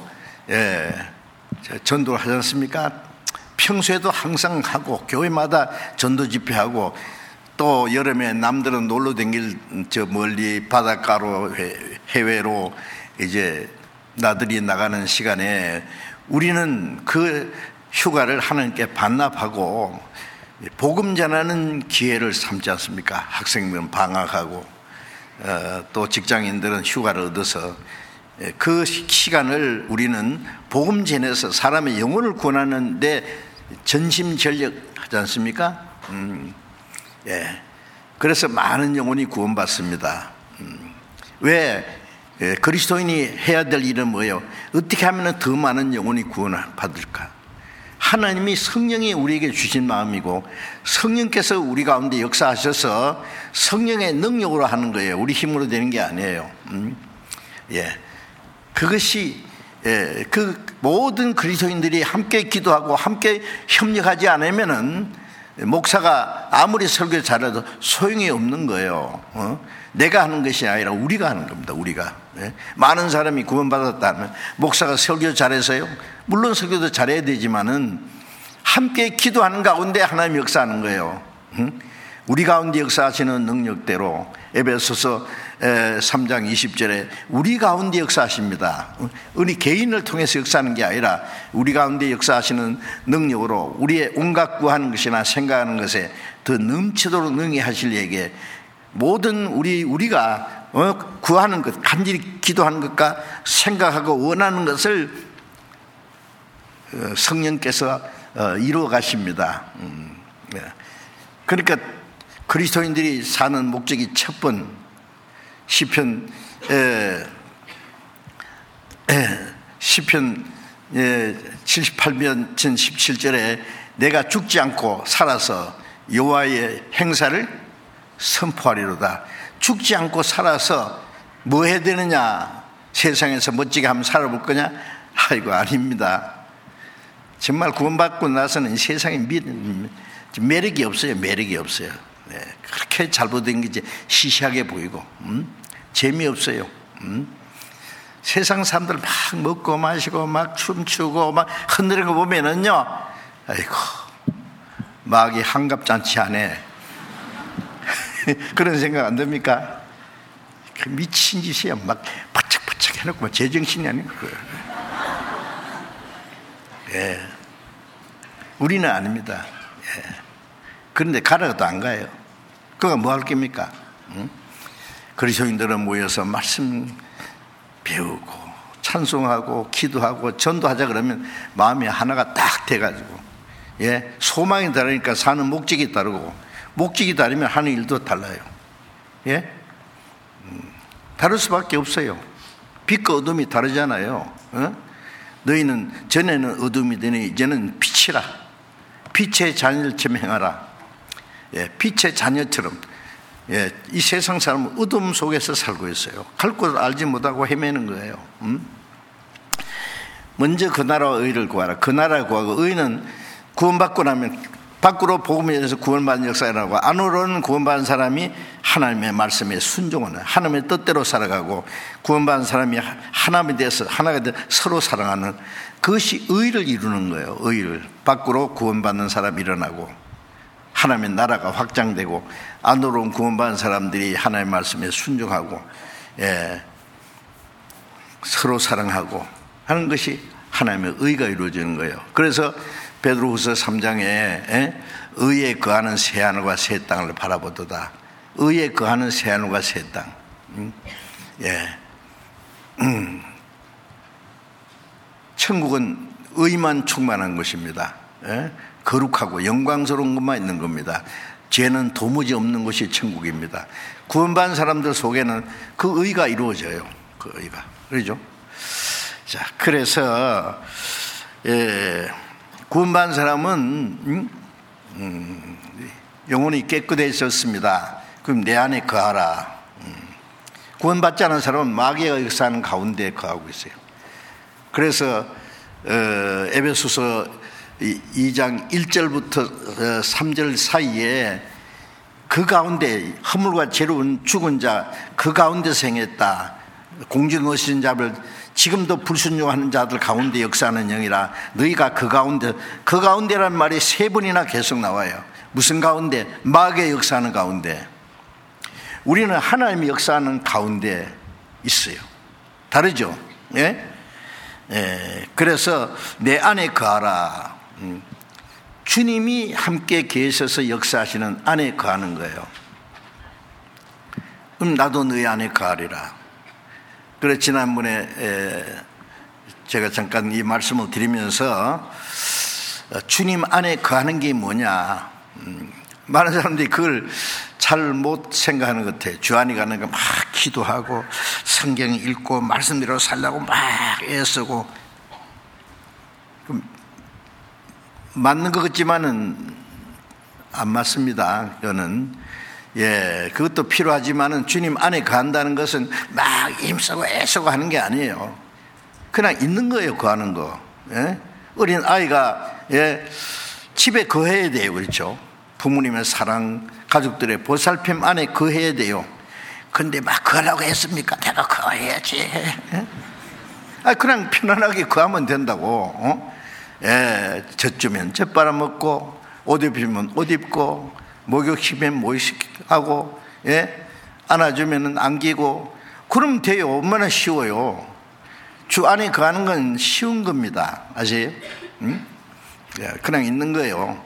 전도를 하지 않습니까? 평소에도 항상 하고 교회마다 전도 집회하고 또 여름에 남들은 놀러 다닐 저 멀리 바닷가로 해외로 이제 나들이 나가는 시간에 우리는 그 휴가를 하나님께 반납하고 복음 전하는 기회를 삼지 않습니까? 학생들은 방학하고 또 직장인들은 휴가를 얻어서 그 시간을 우리는 복음 전해서 사람의 영혼을 구원하는 데 전심전력 하지 않습니까? 예. 그래서 많은 영혼이 구원받습니다. 왜? 그리스도인이 해야 될 일은 뭐예요? 어떻게 하면 더 많은 영혼이 구원받을까? 하나님이 성령이 우리에게 주신 마음이고 성령께서 우리 가운데 역사하셔서 성령의 능력으로 하는 거예요. 우리 힘으로 되는 게 아니에요. 예. 그것이 그 모든 그리스도인들이 함께 기도하고 함께 협력하지 않으면은 목사가 아무리 설교 잘해도 소용이 없는 거예요. 내가 하는 것이 아니라 우리가 하는 겁니다. 우리가. 많은 사람이 구원받았다면 목사가 설교 잘해서요? 물론 설교도 잘해야 되지만은 함께 기도하는 가운데 하나님 역사하는 거예요. 우리 가운데 역사하시는 능력대로 에베소서 3장 20절에 우리 가운데 역사하십니다. 우리 개인을 통해서 역사하는 게 아니라 우리 가운데 역사하시는 능력으로 우리의 온갖 구하는 것이나 생각하는 것에 더 넘치도록 능히 하실 이에게 모든 우리가 구하는 것, 간절히 기도하는 것과 생각하고 원하는 것을 성령께서 이루어 가십니다. 그러니까 그리스도인들이 사는 목적이 첫 번, 시편 78편 17절에 내가 죽지 않고 살아서 여호와의 행사를 선포하리로다. 죽지 않고 살아서 뭐 해야 되느냐? 세상에서 멋지게 한번 살아볼 거냐? 아이고, 아닙니다. 정말 구원받고 나서는 세상에 매력이 없어요. 매력이 없어요. 네, 그렇게 잘못된 게 이제 시시하게 보이고 재미없어요. 세상 사람들 막 먹고 마시고 막 춤추고 막 흔드는 거 보면은요, 아이고, 막이 한갑잔치 하네. 그런 생각 안 듭니까? 그 미친 짓이야. 막 바짝바짝 해놓고 막 제정신이 아닌 거예요. 예. 우리는 아닙니다. 예. 그런데 가라도 안 가요. 그거 뭐 할 겁니까? 그리스도인들은 모여서 말씀 배우고 찬송하고 기도하고 전도하자 그러면 마음이 하나가 딱 돼가지고, 예, 소망이 다르니까 사는 목적이 다르고, 목적이 다르면 하는 일도 달라요. 예, 다를 수밖에 없어요. 빛과 어둠이 다르잖아요. 너희는 전에는 어둠이 되니 이제는 빛이라. 빛의 자녀처럼 행하라. 예, 빛의 자녀처럼. 예, 이 세상 사람은 어둠 속에서 살고 있어요. 갈 곳을 알지 못하고 헤매는 거예요. 먼저 그 나라와 의를 구하라. 그 나라를 구하고, 의는 구원받고 나면 밖으로 복음에 대해서 구원받는 역사라고, 안으로는 구원받은 사람이 하나님의 말씀에 순종하는, 하나님의 뜻대로 살아가고, 구원받은 사람이 하나님에 대해서 하나가 되어 서로 사랑하는, 그것이 의를 이루는 거예요. 의를. 밖으로 구원받는 사람이 일어나고 하나님의 나라가 확장되고, 안으로는 구원받은 사람들이 하나님의 말씀에 순종하고, 예, 서로 사랑하고 하는 것이 하나님의 의가 이루어지는 거예요. 그래서 베드로후서 3장에 의에 거하는 새하늘과 새 땅을 바라보도다. 의에 거하는 새하늘과 새 땅. 예. 천국은 의만 충만한 것입니다. 예? 거룩하고 영광스러운 것만 있는 겁니다. 죄는 도무지 없는 것이 천국입니다. 구원받은 사람들 속에는 그 의가 이루어져요. 그 의가. 그렇죠? 자, 그래서 구원받은 사람은 영혼이 깨끗해졌습니다. 그럼 내 안에 거하라. 구원받지 않은 사람은 마귀가 역사하는 가운데 거하고 있어요. 그래서 에베소서 2장 1절부터 3절 사이에 그 가운데 허물과 죄로운 죽은 자 그 가운데서 행했다. 공중 어신 자를 지금도 불순종하는 자들 가운데 역사하는 영이라. 너희가 그 가운데라는 말이 세 번이나 계속 나와요. 무슨 가운데? 마귀의 역사하는 가운데. 우리는 하나님이 역사하는 가운데 있어요. 다르죠? 예? 예. 그래서 내 안에 거하라. 주님이 함께 계셔서 역사하시는 안에 거하는 거예요. 그럼 나도 너희 안에 거하리라. 그래서 지난번에 제가 잠깐 이 말씀을 드리면서 주님 안에 거하는 게 뭐냐, 많은 사람들이 그걸 잘 못 생각하는 것 같아요. 주 안에 가는 거 막 기도하고 성경 읽고 말씀대로 살려고 막 애쓰고, 맞는 것 같지만은 안 맞습니다. 이거는, 예, 그것도 필요하지만은 주님 안에 거한다는 것은 막 힘쓰고 애쓰고 하는 게 아니에요. 그냥 있는 거예요. 거하는 거. 예? 어린 아이가, 예, 집에 거해야 돼요. 그렇죠? 부모님의 사랑, 가족들의 보살핌 안에 거해야 돼요. 근데 막 거하라고 했습니까? 내가 거해야지. 그냥 편안하게 거하면 된다고. 젖주면 젖 빨아먹고, 옷 입히면 옷 입고, 목욕시키면 목욕하고, 안아주면 안기고, 그러면 돼요. 얼마나 쉬워요. 주 안에 거하는 건 쉬운 겁니다. 아세요? 그냥 있는 거예요.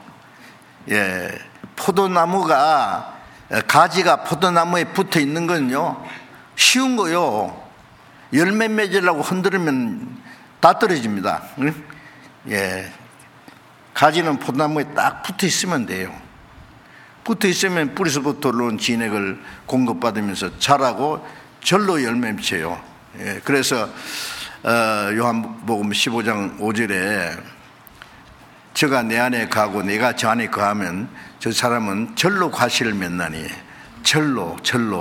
포도나무가, 가지가 포도나무에 붙어 있는 건요, 쉬운 거요. 열매 맺으려고 흔들면 다 떨어집니다. 가지는 포도나무에 딱 붙어 있으면 돼요. 붙어 있으면 뿌리서부터 올라온 진액을 공급받으면서 자라고 절로 열매 맺혀요. 그래서 요한복음 15장 5절에 저가 내 안에 거하고 내가 저 안에 거하면 저 사람은 절로 과실을 맺나니. 절로.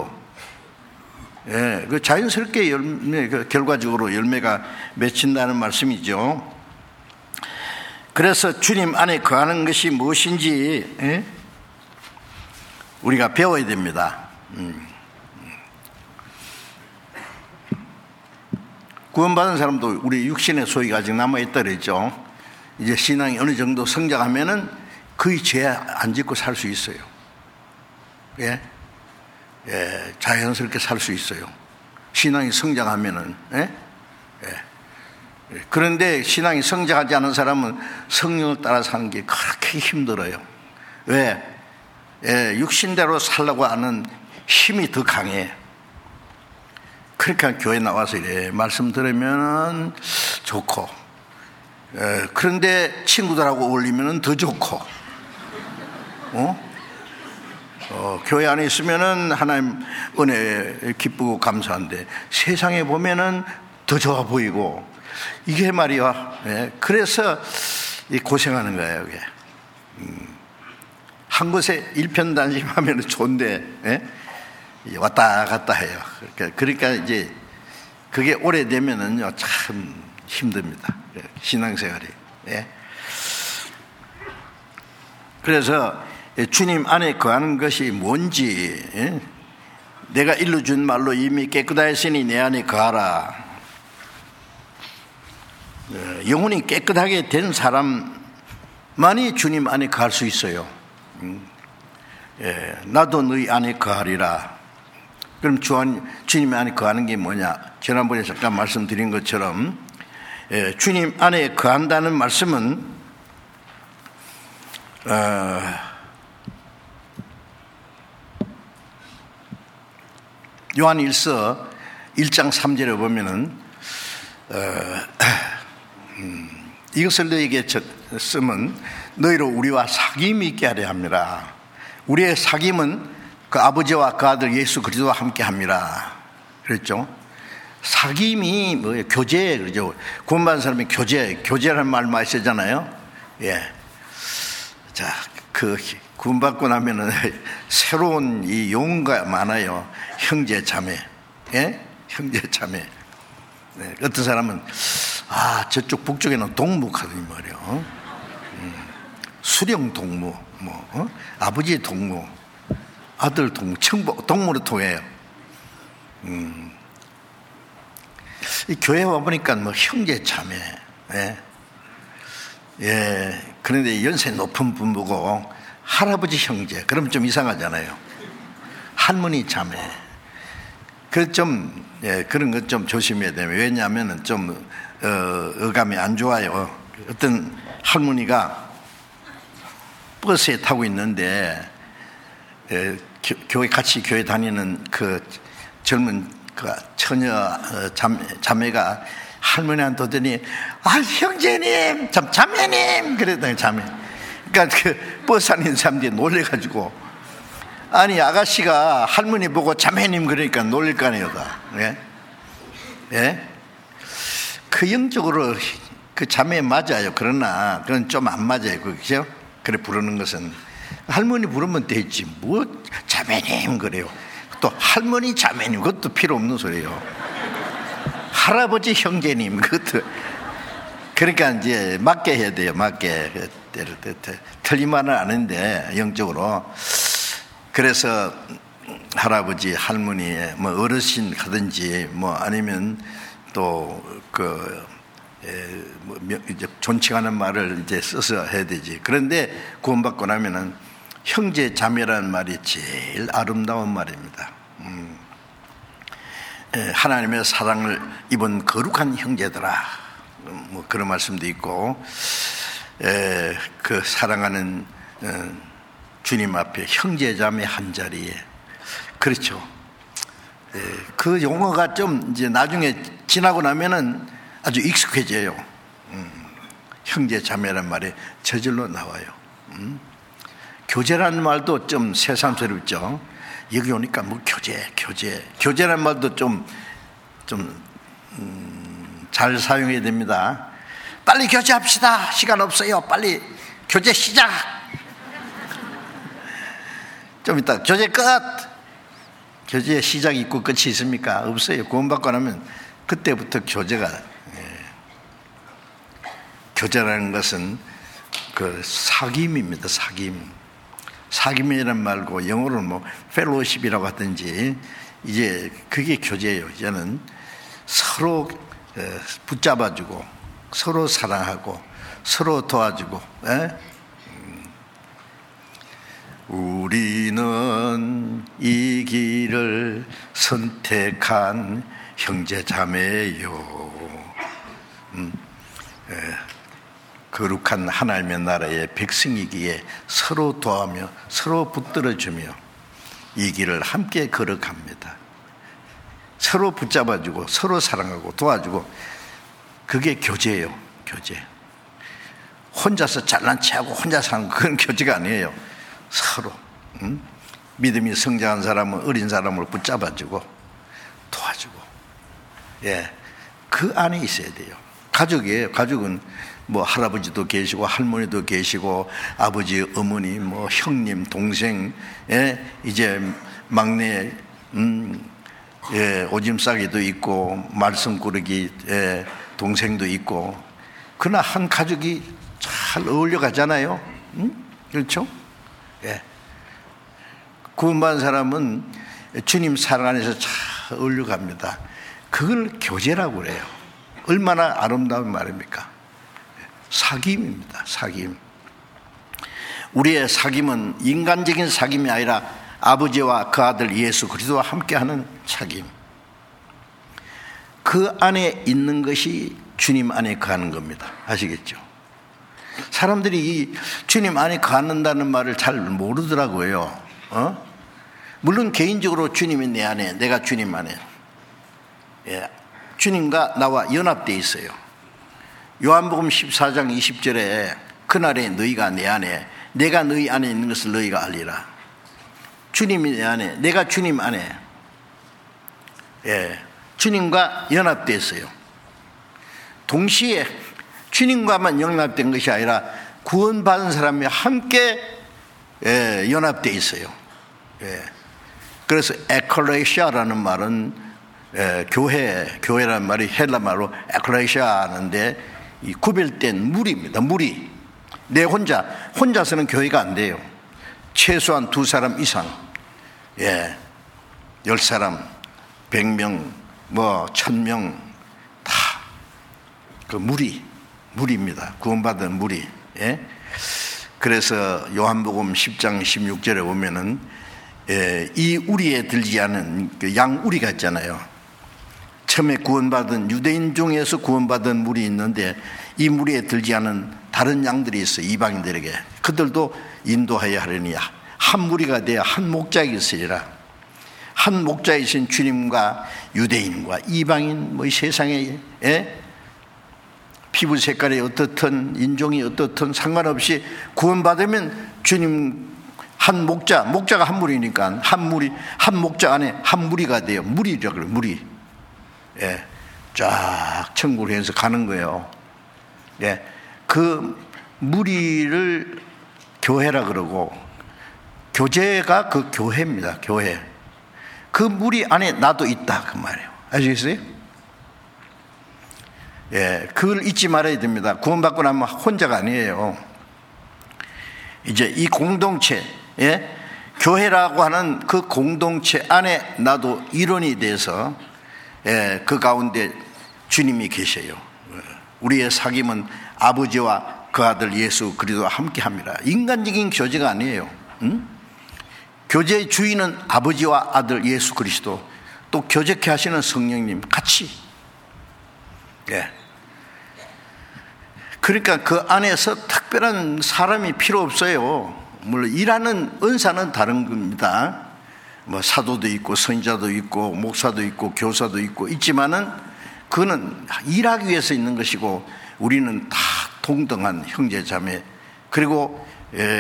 그 자연스럽게 열매, 결과적으로 열매가 맺힌다는 말씀이죠. 그래서 주님 안에 거하는 것이 무엇인지 우리가 배워야 됩니다. 구원받은 사람도 우리 육신의 소유가 아직 남아있다 그랬죠. 이제 신앙이 어느 정도 성장하면은 거의 죄 안 짓고 살 수 있어요. 자연스럽게 살 수 있어요. 신앙이 성장하면은. 그런데 신앙이 성장하지 않은 사람은 성령을 따라 사는 게 그렇게 힘들어요. 왜? 육신대로 살려고 하는 힘이 더 강해. 그러니까 교회 나와서 이래 말씀 들으면 좋고, 그런데 친구들하고 어울리면 더 좋고, 교회 안에 있으면은 하나님 은혜에 기쁘고 감사한데 세상에 보면은 더 좋아 보이고, 이게 말이야. 그래서 고생하는 거예요. 이게. 한 곳에 일편단심하면 좋은데 왔다 갔다 해요. 그러니까 이제 그게 오래되면은요 참 힘듭니다. 신앙생활이. 그래서 주님 안에 거하는 것이 뭔지, 내가 일러준 말로 이미 깨끗하였으니 내 안에 거하라. 영혼이 깨끗하게 된 사람만이 주님 안에 거할 수 있어요. 나도 너희 안에 거하리라. 그럼 주님 안에 거하는 게 뭐냐? 지난번에 잠깐 말씀드린 것처럼 주님 안에 거한다는 말씀은 요한일서 1장 3절에 보면은 이것을 너희에게 쓰면 너희로 우리와 사귐이 있게 하려 합니다. 우리의 사귐은 그 아버지와 그 아들 예수 그리스도와 함께 합니다. 그랬죠? 사귐이 뭐예요? 교제, 그러죠? 구원받은 사람이 교제라는 말 많이 쓰잖아요. 자, 그 구원받고 나면은 새로운 이 용어가 많아요. 형제 자매, 형제 자매. 어떤 사람은 저쪽 북쪽에는 동무하더니 말이요. 수령 동무, 아버지 동무, 아들 동무, 청보 동무로 통해요. 이 교회 와 보니까 형제 자매. 그런데 연세 높은 분 보고 할아버지 형제, 그러면 좀 이상하잖아요. 할머니 자매. 그런 것 좀 조심해야 돼요. 왜냐하면 좀 어감이 안 좋아요. 어떤 할머니가 버스에 타고 있는데 같이 교회 다니는 그 젊은 그 처녀 자매가 할머니한테 오더니 형제님, 자매님 그랬더니 자매. 그러니까 그 버스 안에 있는 사람들이 놀래가지고, 아니 아가씨가 할머니 보고 자매님 그러니까 놀릴 거 아니에요 다. 그 영적으로 그 자매 맞아요. 그러나 그건 좀 안 맞아요. 그죠? 그래 부르는 것은 할머니 부르면 되지 뭐 자매님 그래요. 또 할머니 자매님 그것도 필요 없는 소리예요. 할아버지 형제님 그것도. 그러니까 이제 맞게 해야 돼요. 맞게. 때를 뜻해. 틀린 말은 아닌데 영적으로. 그래서 할아버지, 할머니, 뭐 어르신 하든지 뭐 아니면 또 이제 존칭하는 말을 이제 써서 해야 되지. 그런데 구원받고 나면은 형제 자매라는 말이 제일 아름다운 말입니다. 하나님의 사랑을 입은 거룩한 형제들아, 뭐 그런 말씀도 있고, 그 사랑하는 주님 앞에 형제 자매 한 자리에, 그렇죠. 그 용어가 좀 이제 나중에 지나고 나면은 아주 익숙해져요. 형제 자매란 말이 저절로 나와요. 교제라는 말도 좀 새삼스럽죠. 여기 오니까 뭐 교제란 말도 좀 잘 사용해야 됩니다. 빨리 교제합시다. 시간 없어요. 빨리 교제 시작. 좀 이따 교제 끝. 교제의 시작이 있고 끝이 있습니까? 없어요. 구원받고 나면 그때부터 교제가. 교제라는 것은 그 사귐입니다. 사귐이란 말고 영어로는 뭐 펠로우십이라고 하든지, 이제 그게 교제예요. 이제는 서로 붙잡아주고 서로 사랑하고 서로 도와주고. 우리는 이 길을 선택한 형제자매요. 거룩한 하나님의 나라의 백성이기에 서로 도와며 서로 붙들어주며 이 길을 함께 걸어갑니다. 서로 붙잡아주고 서로 사랑하고 도와주고, 그게 교제예요. 교제. 혼자서 잘난 체하고 혼자 사는 그런 교제가 아니에요. 서로 믿음이 성장한 사람은 어린 사람을 붙잡아주고 도와주고, 그 안에 있어야 돼요. 가족이에요. 가족은 뭐 할아버지도 계시고 할머니도 계시고 아버지, 어머니, 뭐 형님, 동생, 이제 막내 오줌 싸기도 있고 말썽 꾸러기 동생도 있고, 그러나 한 가족이 잘 어울려 가잖아요. 그렇죠? 구원받은 사람은 주님 사랑 안에서 잘 어울려 갑니다. 그걸 교제라고 그래요. 얼마나 아름다운 말입니까? 사귐입니다. 사귐. 우리의 사귐은 인간적인 사귐이 아니라 아버지와 그 아들 예수 그리스도와 함께하는 사귐. 그 안에 있는 것이 주님 안에 거하는 겁니다. 아시겠죠? 사람들이 이 주님 안에 거한다는 말을 잘 모르더라고요. 물론 개인적으로 주님이 내 안에, 내가 주님 안에, 주님과 나와 연합되어 있어요. 요한복음 14장 20절에 그날에 너희가 내 안에, 내가 너희 안에 있는 것을 너희가 알리라. 주님이 내 안에, 내가 주님 안에, 주님과 연합되어 있어요. 동시에 주님과만 연합된 것이 아니라 구원받은 사람이 함께 연합되어 있어요. 그래서 에클레시아라는 말은 교회라는 말이 헬라 말로 에클레시아인데, 이 구별된 무리입니다. 무리. 내 혼자서는 교회가 안 돼요. 최소한 2사람 이상, 10사람, 100명, 뭐 1000명 다 그 무리입니다. 구원받은 무리. 그래서 요한복음 10장 16절에 보면은 이 우리에 들지 않은 그 양우리가 있잖아요. 처음에 구원받은 유대인 중에서 구원받은 무리 있는데, 이 무리에 들지 않은 다른 양들이 있어요. 이방인들에게. 그들도 인도하여 하려니 한 무리가 되어 한 목자가 있으리라. 한 목자이신 주님과 유대인과 이방인, 뭐 이 세상에 피부 색깔이 어떻든 인종이 어떻든 상관없이 구원받으면 주님 한 목자가 한 무리니까 한 목자 안에 한 무리가 돼요. 무리라고 그래요. 무리. 쫙 천국을 해서 가는 거예요. 그 무리를 교회라 그러고, 교제가 그 교회입니다. 교회. 그 무리 안에 나도 있다 그 말이에요. 아시겠어요? 그걸 잊지 말아야 됩니다. 구원받고 나면 혼자가 아니에요. 이제 이 공동체, 교회라고 하는 그 공동체 안에 나도 일원이 돼서 그 가운데 주님이 계셔요. 우리의 사귐은 아버지와 그 아들 예수 그리스도와 함께합니다. 인간적인 교제가 아니에요. 교제의 주인은 아버지와 아들 예수 그리스도, 또 교제케 하시는 성령님 같이. 그러니까 그 안에서 특별한 사람이 필요 없어요. 물론 일하는 은사는 다른 겁니다. 뭐 사도도 있고 선지자도 있고 목사도 있고 교사도 있고 있지만은 그거는 일하기 위해서 있는 것이고, 우리는 다 동등한 형제 자매, 그리고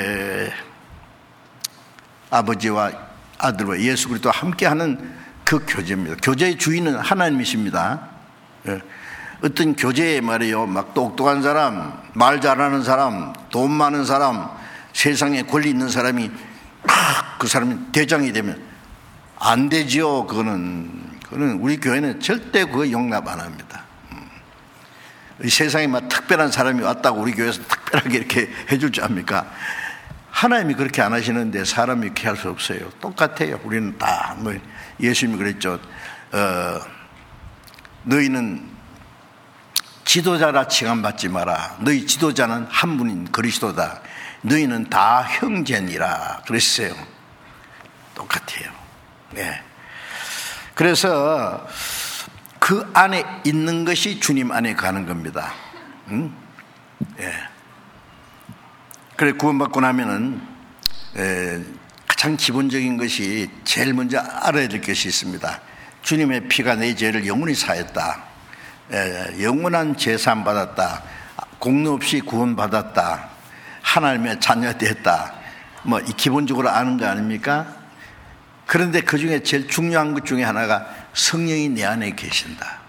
아버지와 아들과 예수 그리스도와 함께하는 그 교제입니다. 교제의 주인은 하나님이십니다. 어떤 교제에 말이에요, 막 똑똑한 사람, 말 잘하는 사람, 돈 많은 사람, 세상에 권리 있는 사람이 그 사람이 대장이 되면 안 되지요. 그거는 우리 교회는 절대 그거 용납 안 합니다. 이 세상에 막 특별한 사람이 왔다고 우리 교회에서 특별하게 이렇게 해줄 줄 압니까? 하나님이 그렇게 안 하시는데 사람이 이렇게 할 수 없어요. 똑같아요. 우리는 다 예수님이 그랬죠. 너희는 지도자라 칭함받지 마라. 너희 지도자는 한 분인 그리스도다. 너희는 다 형제니라 그랬어요. 똑같아요. 그래서 그 안에 있는 것이 주님 안에 가는 겁니다. 그래, 구원받고 나면은 가장 기본적인 것이 제일 먼저 알아야 될 것이 있습니다. 주님의 피가 내 죄를 영원히 사했다. 영원한 제사함 받았다. 공로 없이 구원받았다. 하나님의 자녀 됐다. 뭐 기본적으로 아는 거 아닙니까? 그런데 그 중에 제일 중요한 것 중에 하나가 성령이 내 안에 계신다.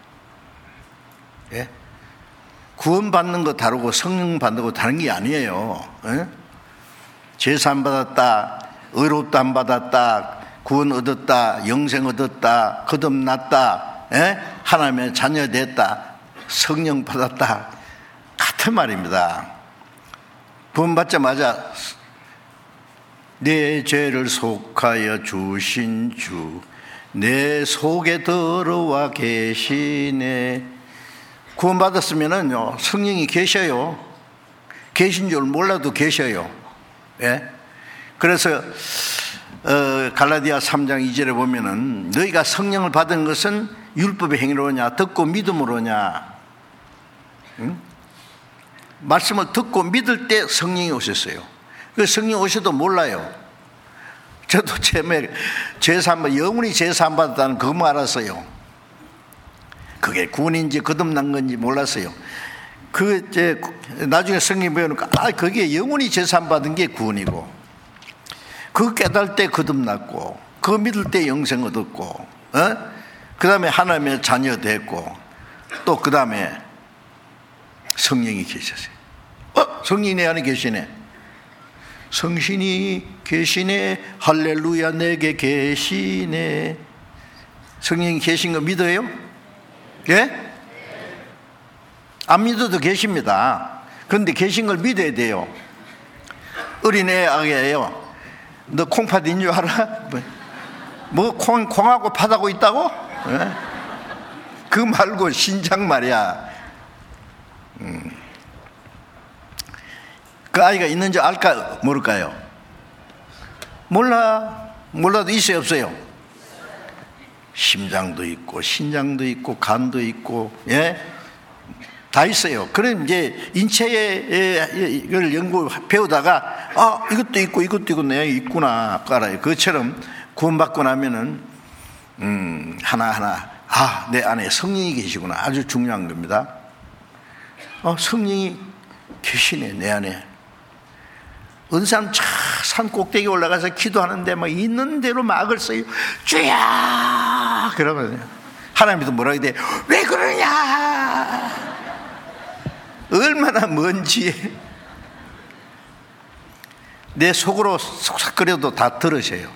구원받는 거 다르고 성령 받는 거 다른 게 아니에요. 제사함 받았다, 의롭다함 받았다, 구원 얻었다, 영생 얻었다, 거듭났다, 하나님의 자녀 됐다, 성령 받았다, 같은 말입니다. 구원받자마자 내 죄를 속하여 주신 주, 내 속에 들어와 계시네. 구원받았으면은요, 성령이 계셔요. 계신 줄 몰라도 계셔요. 그래서 갈라디아 3장 2절에 보면은 너희가 성령을 받은 것은 율법의 행위로냐 듣고 믿음으로냐. 말씀을 듣고 믿을 때 성령이 오셨어요. 그 성령 오셔도 몰라요. 저도 제사함, 영원히 제사함 받았다는 그것만 알았어요. 그게 구원인지 거듭난 건지 몰랐어요. 나중에 성경 배우니까 그게 영원히 제사함 받은 게 구원이고, 그거 깨달을 때 거듭났고, 그거 믿을 때 영생 얻었고, 그 다음에 하나님의 자녀 됐고, 또 그 다음에 성령이 계셨어요. 성령이 내 안에 계시네. 성신이 계시네. 할렐루야, 내게 계시네. 성령이 계신 거 믿어요? 안 믿어도 계십니다. 그런데 계신 걸 믿어야 돼요. 어린애 아기예요. 너 콩팥인 줄 알아? 뭐 콩하고 팥하고 있다고? 그 말고 신장 말이야. 그 아이가 있는지 알까 모를까요? 몰라도 있어요 없어요? 심장도 있고 신장도 있고 간도 있고 다 있어요. 그럼 이제 인체의 이걸 연구 배우다가 이것도 있고 내가 있구나 알아요. 그것처럼 구원받고 나면은 하나하나 내 안에 성령이 계시구나. 아주 중요한 겁니다. 성령이 계시네 내 안에. 어느 사람 산 꼭대기 올라가서 기도하는데 막 있는 대로 막을 써요. 주야 그러면 하나님도 뭐라고 돼? 왜 그러냐? 얼마나 먼지 내 속으로 속삭거려도 다 들으셔요.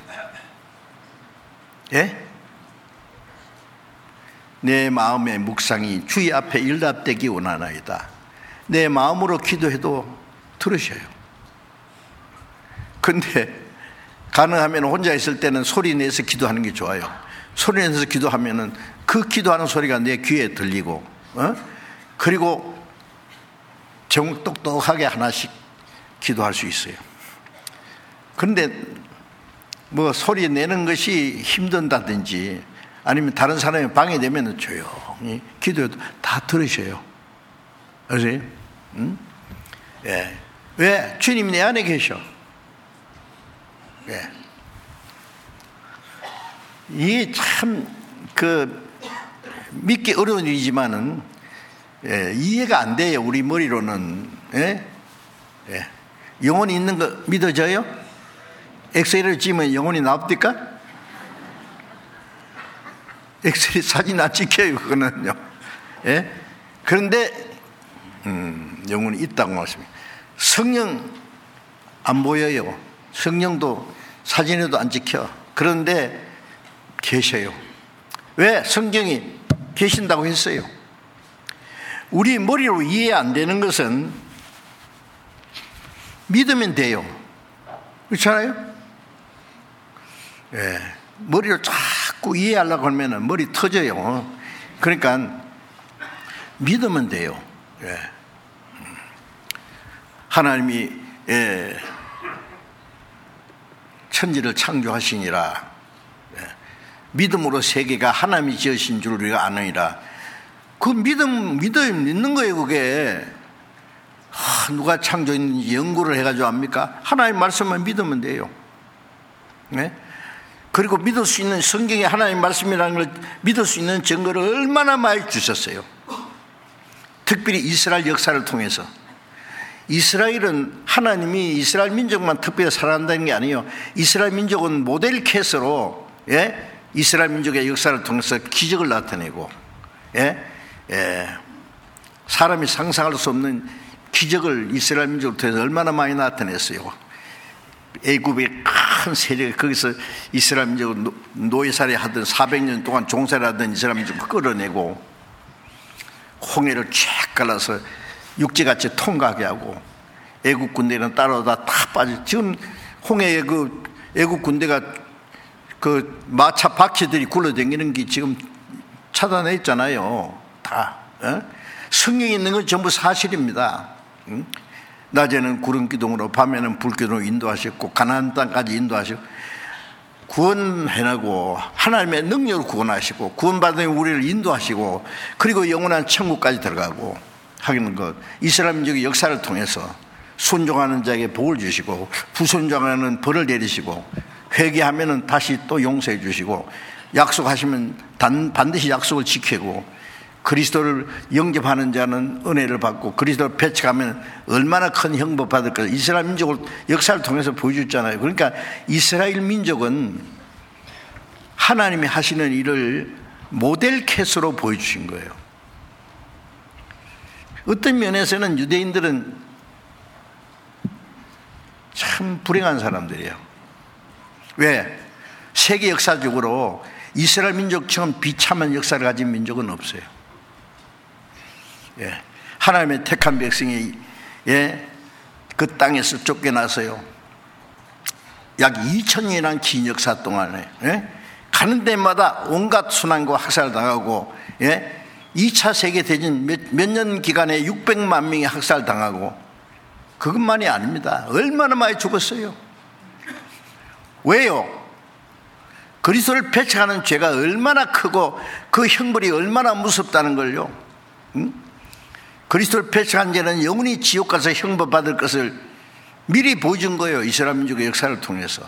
내 마음의 묵상이 주의 앞에 일답되기 원하나이다. 내 마음으로 기도해도 들으셔요. 근데 가능하면 혼자 있을 때는 소리 내서 기도하는 게 좋아요. 소리 내서 기도하면은 그 기도하는 소리가 내 귀에 들리고, 그리고 정 똑똑하게 하나씩 기도할 수 있어요. 그런데 뭐 소리 내는 것이 힘든다든지 아니면 다른 사람이 방해되면 조용히 기도해도 다 들으셔요. 아세요? 예. 왜? 주님이 내 안에 계셔. 예. 이게 참 믿기 어려운 일이지만은 이해가 안 돼요. 우리 머리로는. 예? 예. 영혼이 있는 거 믿어져요? 엑스레이를 찍으면 영혼이 나옵니까? 엑스레이 사진 안 찍혀요, 그거는요. 예? 그런데 영혼이 있다고 말씀합니다. 성령 안 보여요. 성령도 사진에도 안 찍혀. 그런데 계셔요. 왜? 성경이 계신다고 했어요. 우리 머리로 이해 안 되는 것은 믿으면 돼요. 그렇잖아요? 예. 머리로 자꾸 이해하려고 하면 머리 터져요. 그러니까 믿으면 돼요. 예. 하나님이 천지를 창조하시니라. 믿음으로 세계가 하나님이 지으신 줄 우리가 아느니라. 그 믿는 거예요, 그게. 누가 창조했는지 연구를 해가지고 압니까? 하나님 말씀만 믿으면 돼요. 네? 그리고 믿을 수 있는 성경의 하나님 말씀이라는 걸 믿을 수 있는 증거를 얼마나 많이 주셨어요. 특별히 이스라엘 역사를 통해서. 이스라엘은 하나님이 이스라엘 민족만 특별히 사랑한다는 게 아니에요. 이스라엘 민족은 모델 케이스로 이스라엘 민족의 역사를 통해서 기적을 나타내고 사람이 상상할 수 없는 기적을 이스라엘 민족을 통해서 얼마나 많이 나타냈어요. 애굽의 큰 세력이 거기서 이스라엘 민족을 노예살이 하던 400년 동안 종살이 하던 이스라엘 민족을 끌어내고 홍해를 쫙 갈라서 육지같이 통과하게 하고 애국 군대는 따라오다 다 빠져. 지금 홍해에 애국 군대가 마차 바퀴들이 굴러다니는 게 지금 차단해 있잖아요. 다. 성경에 있는 건 전부 사실입니다. 낮에는 구름 기둥으로 밤에는 불 기둥으로 인도하셨고 가나안 땅까지 인도하시고 구원해내고 하나님의 능력으로 구원하시고 구원받은 우리를 인도하시고 그리고 영원한 천국까지 들어가고 하는 것. 이스라엘 민족의 역사를 통해서 순종하는 자에게 복을 주시고 부순종하는 벌을 내리시고 회개하면 다시 또 용서해 주시고 약속하시면 반드시 약속을 지키고 그리스도를 영접하는 자는 은혜를 받고 그리스도를 배척하면 얼마나 큰 형벌 받을까. 이스라엘 민족을 역사를 통해서 보여줬잖아요. 그러니까 이스라엘 민족은 하나님이 하시는 일을 모델 케이스로 보여주신 거예요. 어떤 면에서는 유대인들은 참 불행한 사람들이에요. 왜? 세계 역사적으로 이스라엘 민족처럼 비참한 역사를 가진 민족은 없어요. 하나님의 택한 백성이 그 땅에서 쫓겨나서요. 약 2000년이라는 긴 역사 동안에 가는 데마다 온갖 순환과 학살을 당하고 2차 세계대전 몇 년 기간에 600만 명이 학살당하고 그것만이 아닙니다. 얼마나 많이 죽었어요. 왜요? 그리스도를 배척하는 죄가 얼마나 크고 그 형벌이 얼마나 무섭다는 걸요. 그리스도를 배척한 죄는 영원히 지옥 가서 형벌 받을 것을 미리 보여준 거예요. 이스라엘 민족의 역사를 통해서.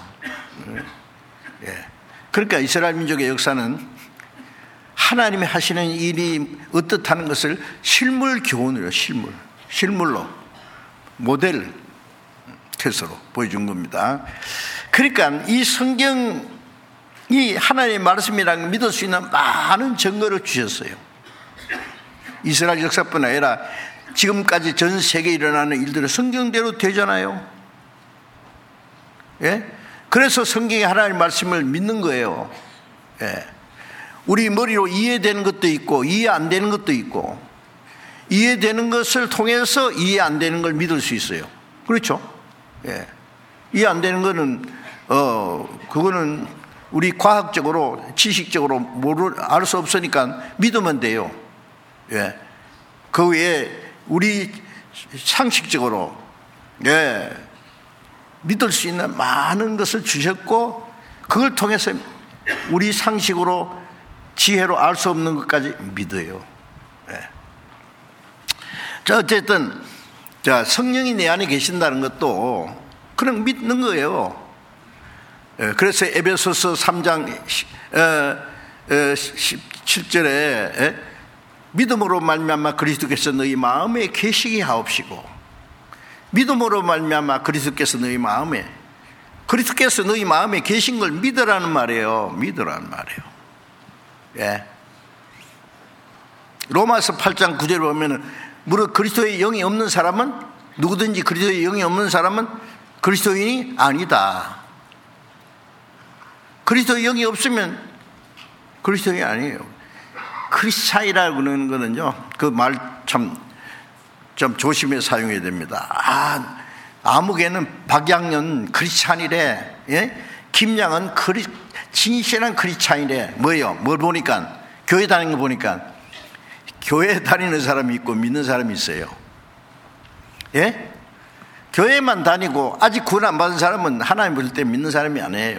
그러니까 이스라엘 민족의 역사는 하나님이 하시는 일이 어떻다는 것을 실물 교훈으로 실물로 모델 캐서로 보여준 겁니다. 그러니까 이 성경이 하나님의 말씀이라는 걸 믿을 수 있는 많은 증거를 주셨어요. 이스라엘 역사뿐 아니라 지금까지 전 세계에 일어나는 일들은 성경대로 되잖아요. 그래서 성경의 하나님의 말씀을 믿는 거예요. 우리 머리로 이해되는 것도 있고 이해 안 되는 것도 있고 이해되는 것을 통해서 이해 안 되는 걸 믿을 수 있어요. 그렇죠? 이해 안 되는 거는 그거는 우리 과학적으로 지식적으로 알 수 없으니까 믿으면 돼요. 예. 그 외에 우리 상식적으로 믿을 수 있는 많은 것을 주셨고, 그걸 통해서 우리 상식으로 지혜로 알 수 없는 것까지 믿어요. 예. 자, 어쨌든 성령이 내 안에 계신다는 것도 그냥 믿는 거예요. 예. 그래서 에베소서 3장 17절에 믿음으로 말미암아 그리스도께서 너희 마음에 계시게 하옵시고, 믿음으로 말미암아 그리스도께서 너희 마음에 계신 걸 믿으라는 말이에요. 믿으라는 말이에요. 예. 로마서 8장 9절에 보면은 무릇 그리스도의 영이 없는 사람은, 누구든지 그리스도의 영이 없는 사람은 그리스도인이 아니다. 그리스도의 영이 없으면 그리스도인이 아니에요. 크리스찬이라고 그러는 거는요, 그 말 좀 조심해 사용해야 됩니다. 아무개는 박양년 크리스찬이래. 예? 김양은 진실한 크리스찬이래. 뭐예요? 뭘 보니까? 교회 다니는 거 보니까 교회 다니는 사람이 있고 믿는 사람이 있어요. 예? 교회만 다니고 아직 구원 안 받은 사람은 하나님 볼 때 믿는 사람이 아니에요.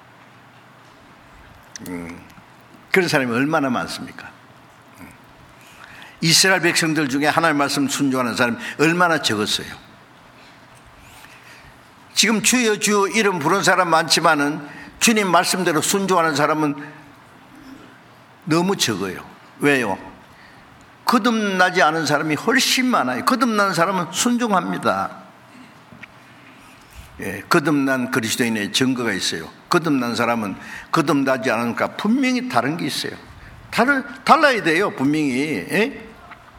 그런 사람이 얼마나 많습니까? 이스라엘 백성들 중에 하나님 말씀 순종하는 사람이 얼마나 적었어요. 지금 주여 주여 이름 부른 사람 많지만은 주님 말씀대로 순종하는 사람은 너무 적어요. 왜요? 거듭나지 않은 사람이 훨씬 많아요. 거듭난 사람은 순종합니다. 예, 거듭난 그리스도인의 증거가 있어요. 거듭난 사람은 거듭나지 않으니까 분명히 다른 게 있어요. 달라야 돼요, 분명히. 예?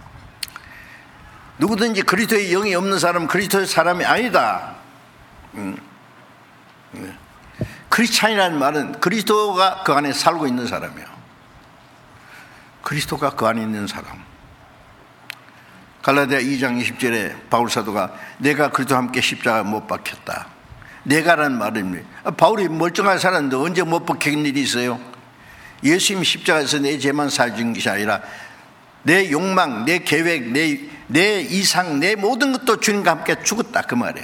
누구든지 그리스도의 영이 없는 사람은 그리스도의 사람이 아니다. 크리스찬이라는 말은 그리스도가 그 안에 살고 있는 사람이에요. 그리스도가 그 안에 있는 사람. 갈라디아 2장 20절에 바울 사도가 내가 그리스도와 함께 십자가 못 박혔다. 내가라는 말입니다. 바울이 멀쩡한 사람인데 언제 못 박힌 일이 있어요? 예수님이 십자가에서 내 죄만 사해준 것이 아니라 내 욕망, 내 계획, 내 이상, 내 모든 것도 주님과 함께 죽었다, 그 말이에요.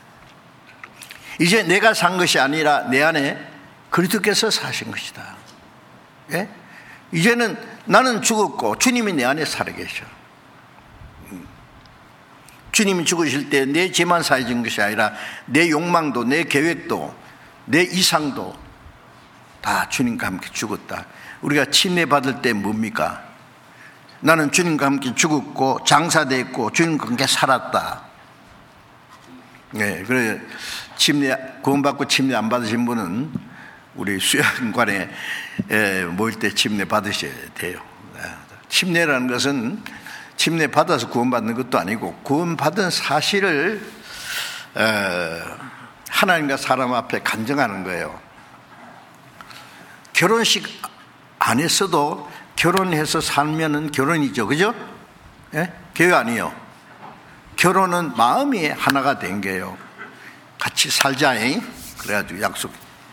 이제 내가 산 것이 아니라 내 안에 그리스도께서 사신 것이다. 예? 이제는 나는 죽었고 주님이 내 안에 살아계셔. 주님이 죽으실 때 내 죄만 사해진 것이 아니라 내 욕망도, 내 계획도, 내 이상도 다 주님과 함께 죽었다. 우리가 침례받을 때 뭡니까? 나는 주님과 함께 죽었고 장사됐고 주님과 함께 살았다. 네, 그래 구원받고 침례 안 받으신 분은 우리 수양관에 모일 때 침례 받으셔야 돼요. 침례라는 것은 침례 받아서 구원받는 것도 아니고 구원받은 사실을 하나님과 사람 앞에 간증하는 거예요. 결혼식 안 했어도 결혼해서 살면은 결혼이죠, 그죠? 예? 교회 아니에요. 결혼은 마음이 하나가 된 거예요. 같이 살자잉. 그래가지고 약속.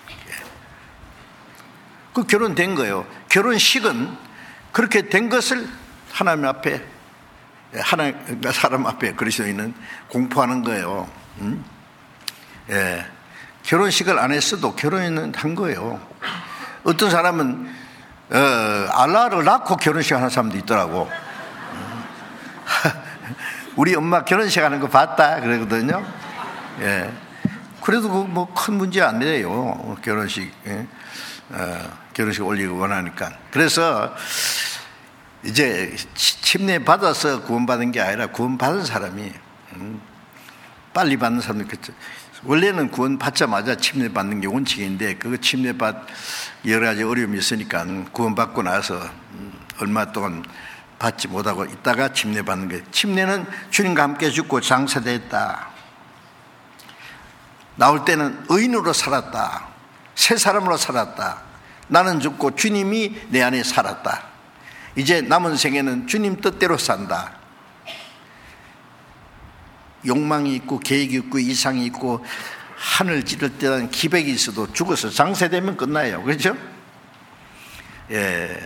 그 결혼된 거예요. 결혼식은 그렇게 된 것을 하나님 앞에, 하나님과 사람 앞에 그리스도인은 공포하는 거예요. 예. 결혼식을 안 했어도 결혼은 한 거예요. 어떤 사람은 알라를 낳고 결혼식 하는 사람도 있더라고. 우리 엄마 결혼식 하는 거 봤다 그러거든요. 예. 그래도 뭐 큰 문제 안 돼요. 결혼식. 예. 결혼식 올리고 원하니까. 그래서 이제 침례 받아서 구원받은 게 아니라 구원받은 사람이 빨리 받는 사람도 있겠죠. 원래는 구원 받자마자 침례 받는 게 원칙인데 그거 침례 여러 가지 어려움이 있으니까 구원 받고 나서 얼마 동안 받지 못하고 있다가 침례 받는 거예요. 침례는 주님과 함께 죽고 장사됐다. 나올 때는 의인으로 살았다. 새 사람으로 살았다. 나는 죽고 주님이 내 안에 살았다. 이제 남은 생애는 주님 뜻대로 산다. 욕망이 있고 계획이 있고 이상이 있고 하늘 찌를 때는 기백이 있어도 죽어서 장사되면 끝나요. 그렇죠? 예.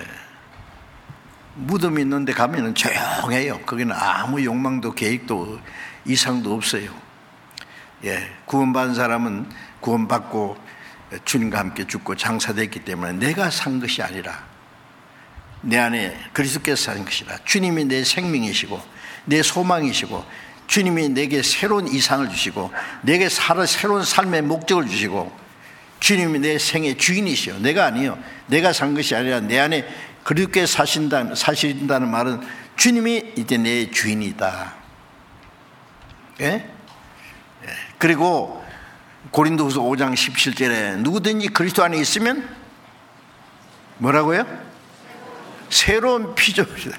무덤 있는 데 가면은 조용해요. 거기는 아무 욕망도 계획도 이상도 없어요. 예. 구원받은 사람은 구원받고 주님과 함께 죽고 장사됐기 때문에 내가 산 것이 아니라 내 안에 그리스도께서 산 것이라. 주님이 내 생명이시고 내 소망이시고 주님이 내게 새로운 이상을 주시고 내게 새로운 삶의 목적을 주시고 주님이 내 생의 주인이시오. 내가 아니요. 내가 산 것이 아니라 내 안에 그리스도께서 사신다는 말은 주님이 이제 내 주인이다. 예? 예. 그리고 고린도후서 5장 17절에 누구든지 그리스도 안에 있으면 뭐라고요? 새로운 피조물이다.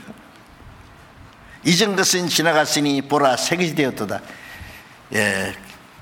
이전 것은 지나갔으니 보라 새 것이 되었도다. 예.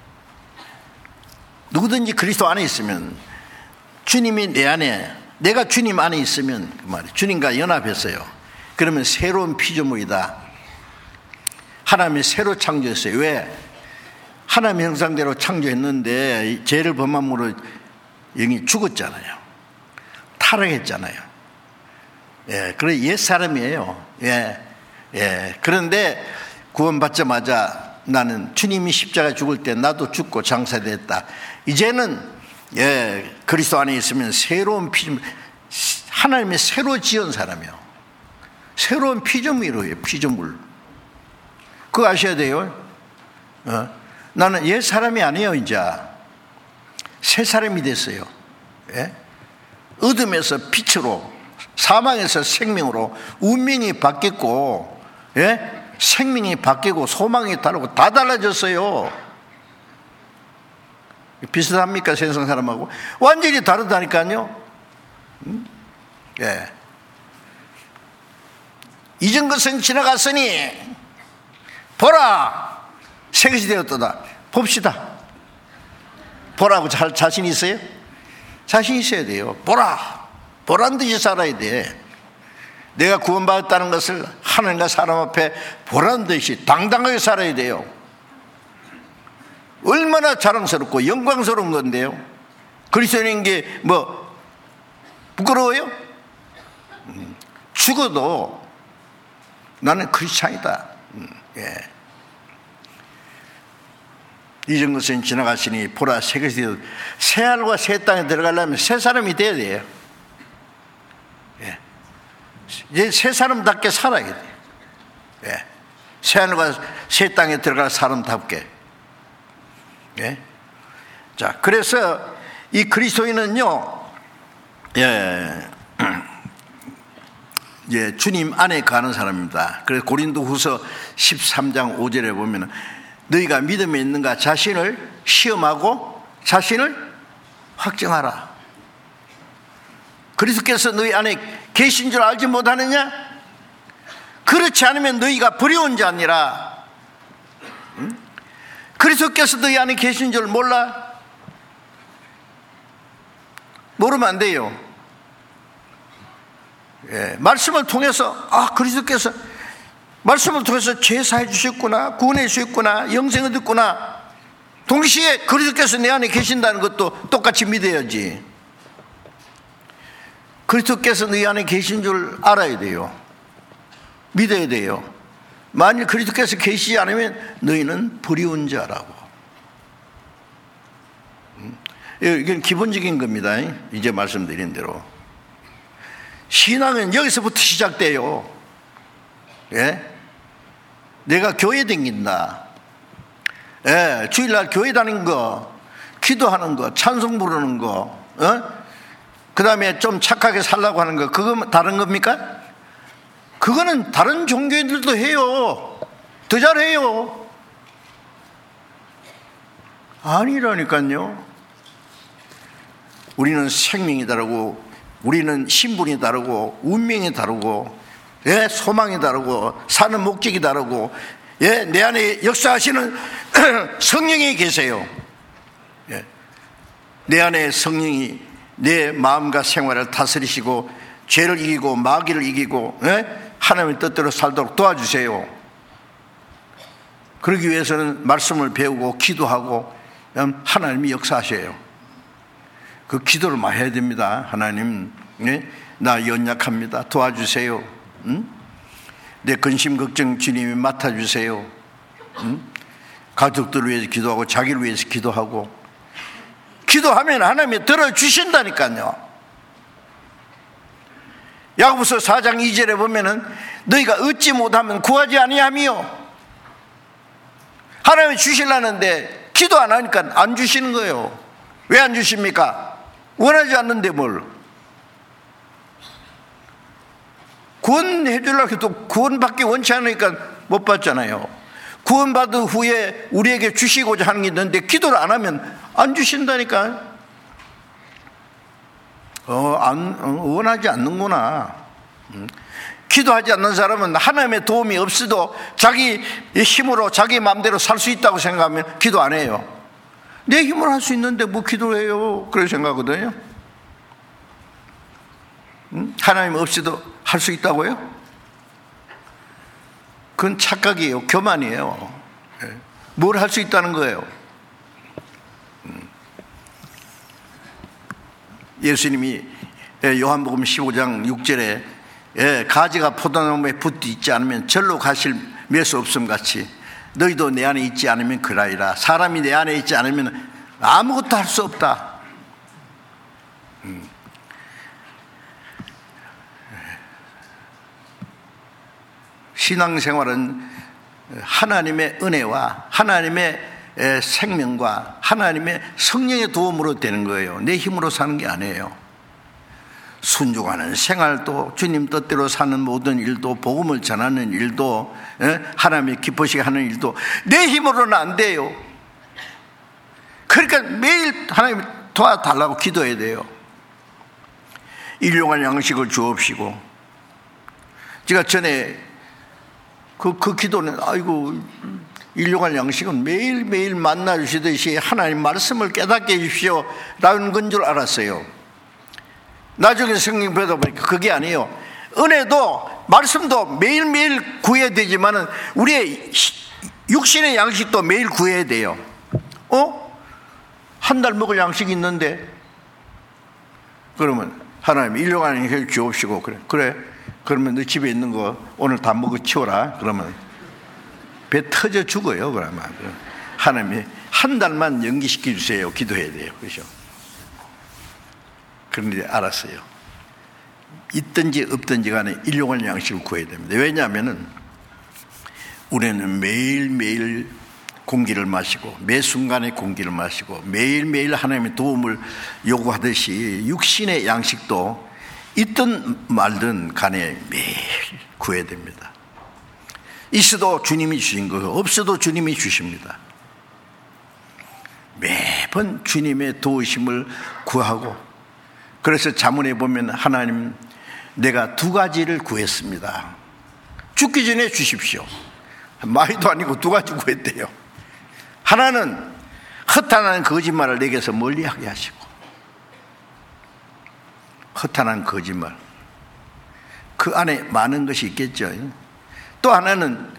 누구든지 그리스도 안에 있으면 주님이 내 안에 내가 주님 안에 있으면 그 말이에요. 주님과 연합했어요. 그러면 새로운 피조물이다. 하나님이 새로 창조했어요. 왜? 하나님의 형상대로 창조했는데 죄를 범함으로 영이 죽었잖아요. 타락했잖아요. 예, 그래 옛 사람이에요. 예, 예. 그런데 구원받자마자 나는 주님이 십자가 죽을 때 나도 죽고 장사됐다. 이제는 예, 그리스도 안에 있으면 새로운 피조물, 하나님이 새로 지은 사람이요. 새로운 피조물이에요. 피조물. 그거 아셔야 돼요. 나는 옛 사람이 아니에요. 이제 새 사람이 됐어요. 예? 어둠에서 빛으로, 사망에서 생명으로 운명이 바뀌었고, 예? 생명이 바뀌고 소망이 다르고 다 달라졌어요. 비슷합니까? 세상 사람하고 완전히 다르다니까요. 예. 이전 것은 지나갔으니 보라 새 것이 되었도다. 봅시다. 보라고 자신 있어요? 자신 있어야 돼요. 보란 듯이 살아야 돼. 내가 구원받았다는 것을 하나님과 사람 앞에 보란 듯이 당당하게 살아야 돼요. 얼마나 자랑스럽고 영광스러운 건데요. 그리스도인인 게 뭐 부끄러워요? 죽어도 나는 크리스찬이다. 예. 이전 것은 지나갔으니 보라 새 것이 되었다. 새 하늘과 새 땅에 들어가려면 새 사람이 돼야 돼요. 예. 이제 새 사람답게 살아야 돼요. 예. 새 하늘과 새 땅에 들어갈 사람답게. 예. 자, 그래서 이 그리스도인은요, 예, 예, 주님 안에 가는 사람입니다. 그래서 고린도후서 13장 5절에 보면 너희가 믿음에 있는가 자신을 시험하고 자신을 확정하라. 그리스도께서 너희 안에 계신 줄 알지 못하느냐? 그렇지 않으면 너희가 버려온 자니라. 그리스도께서 너희 안에 계신 줄 몰라? 모르면 안 돼요. 예, 말씀을 통해서 그리스도께서 말씀을 통해서 제사해 주셨구나, 구원해 주셨구나, 영생을 듣구나. 동시에 그리스도께서 내 안에 계신다는 것도 똑같이 믿어야지. 그리스도께서 너희 안에 계신 줄 알아야 돼요. 믿어야 돼요. 만일 그리스도께서 계시지 않으면 너희는 버리운 자라고. 이건 기본적인 겁니다. 이제 말씀드린 대로 신앙은 여기서부터 시작돼요. 예? 내가 교회 다닌다. 예, 주일날 교회 다니는 거, 기도하는 거, 찬송 부르는 거, 그 다음에 좀 착하게 살라고 하는 거, 그거 다른 겁니까? 그거는 다른 종교인들도 해요. 더 잘해요. 아니라니까요. 우리는 생명이 다르고, 우리는 신분이 다르고, 운명이 다르고, 예, 소망이 다르고, 사는 목적이 다르고, 예, 내 안에 역사하시는 성령이 계세요. 예, 내 안에 성령이 내 마음과 생활을 다스리시고 죄를 이기고 마귀를 이기고, 예? 하나님의 뜻대로 살도록 도와주세요. 그러기 위해서는 말씀을 배우고 기도하고 하나님이 역사하셔요. 그 기도를 많이 해야 됩니다. 하나님, 나 연약합니다. 도와주세요. 내 근심 걱정 주님이 맡아주세요. 가족들을 위해서 기도하고 자기를 위해서 기도하고, 기도하면 하나님이 들어주신다니까요. 야고보서 4장 2절에 보면은 너희가 얻지 못하면 구하지 아니하며, 하나님이 주시려는데 기도 안 하니까 안 주시는 거예요. 왜 안 주십니까? 원하지 않는데 뭘. 구원해 주려고 해도 구원받기 원치 않으니까 못 받잖아요. 구원받은 후에 우리에게 주시고자 하는 게 있는데 기도를 안 하면 안 주신다니까. 원하지 않는구나. 기도하지 않는 사람은 하나님의 도움이 없어도 자기 힘으로 자기 마음대로 살 수 있다고 생각하면 기도 안 해요. 내 힘으로 할 수 있는데 뭐 기도해요? 그렇게 생각하거든요. 하나님 없이도 할 수 있다고요? 그건 착각이에요. 교만이에요. 뭘 할 수 있다는 거예요? 예수님이 요한복음 15장 6절에 가지가 포도나무에 붙어 있지 않으면 절로 가실 몇 수 없음 같이 너희도 내 안에 있지 않으면 그라이라. 사람이 내 안에 있지 않으면 아무것도 할 수 없다. 신앙생활은 하나님의 은혜와 하나님의 생명과 하나님의 성령의 도움으로 되는 거예요. 내 힘으로 사는 게 아니에요. 순종하는 생활도, 주님 뜻대로 사는 모든 일도, 복음을 전하는 일도, 하나님이 기쁘시게 하는 일도 내 힘으로는 안 돼요. 그러니까 매일 하나님 도와달라고 기도해야 돼요. 일용할 양식을 주옵시고. 제가 전에 그 기도는, 아이고, 일용할 양식은 매일매일 만나주시듯이 하나님 말씀을 깨닫게 해주십시오 라는 건 줄 알았어요. 나중에 성경 보다 보니까 그게 아니에요. 은혜도 말씀도 매일매일 구해야 되지만 우리의 육신의 양식도 매일 구해야 돼요. 한 달 먹을 양식이 있는데, 그러면 하나님 일용할 양식을 주옵시고, 그래 그러면 너 집에 있는 거 오늘 다 먹어 치워라. 그러면 배 터져 죽어요. 그러면 하나님이 한 달만 연기시켜 주세요. 기도해야 돼요. 그렇죠? 그런데 알았어요. 있든지 없든지 간에 일용할 양식을 구해야 됩니다. 왜냐하면 우리는 매일매일 공기를 마시고, 매 순간에 공기를 마시고, 매일매일 하나님의 도움을 요구하듯이 육신의 양식도 있든 말든 간에 매일 구해야 됩니다. 있어도 주님이 주신 거고 없어도 주님이 주십니다. 매번 주님의 도우심을 구하고, 그래서 잠언에 보면 하나님 내가 2가지를 구했습니다. 죽기 전에 주십시오. 많이도 아니고 2가지 구했대요. 하나는 허탄한 거짓말을 내게서 멀리하게 하시고, 허탄한 거짓말, 그 안에 많은 것이 있겠죠. 또 하나는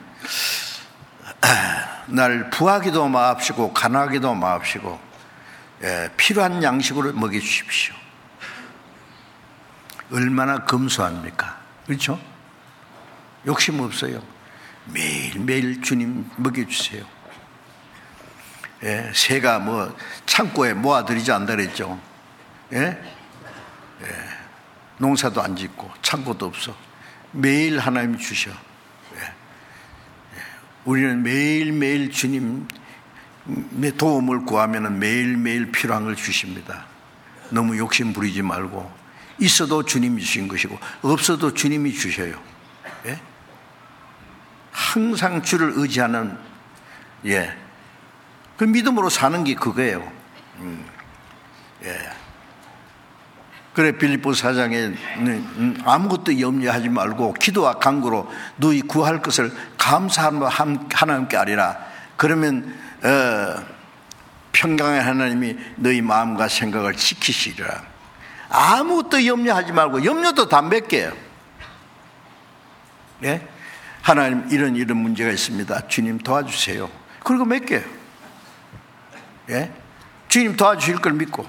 날 부하기도 마옵시고 가난하기도 마옵시고 필요한 양식으로 먹여주십시오. 얼마나 검소합니까? 그렇죠? 욕심 없어요. 매일매일 주님 먹여주세요. 새가 뭐 창고에 모아들이지 않다 그랬죠. 농사도 안 짓고 창고도 없어. 매일 하나님 주셔. 우리는 매일매일 주님의 도움을 구하면 매일매일 필요한 걸 주십니다. 너무 욕심 부리지 말고, 있어도 주님이 주신 것이고 없어도 주님이 주셔요. 항상 주를 의지하는 그 믿음으로 사는 게 그거예요. 그래 빌립보 4장에 아무것도 염려하지 말고 기도와 간구로 너희 구할 것을 감사함으로 하나님께 아리라. 그러면 평강의 하나님이 너희 마음과 생각을 지키시리라. 아무것도 염려하지 말고, 염려도 다 몇 개예요. 하나님 이런 문제가 있습니다. 주님 도와주세요. 그리고 몇 개예요. 주님 도와주실 걸 믿고,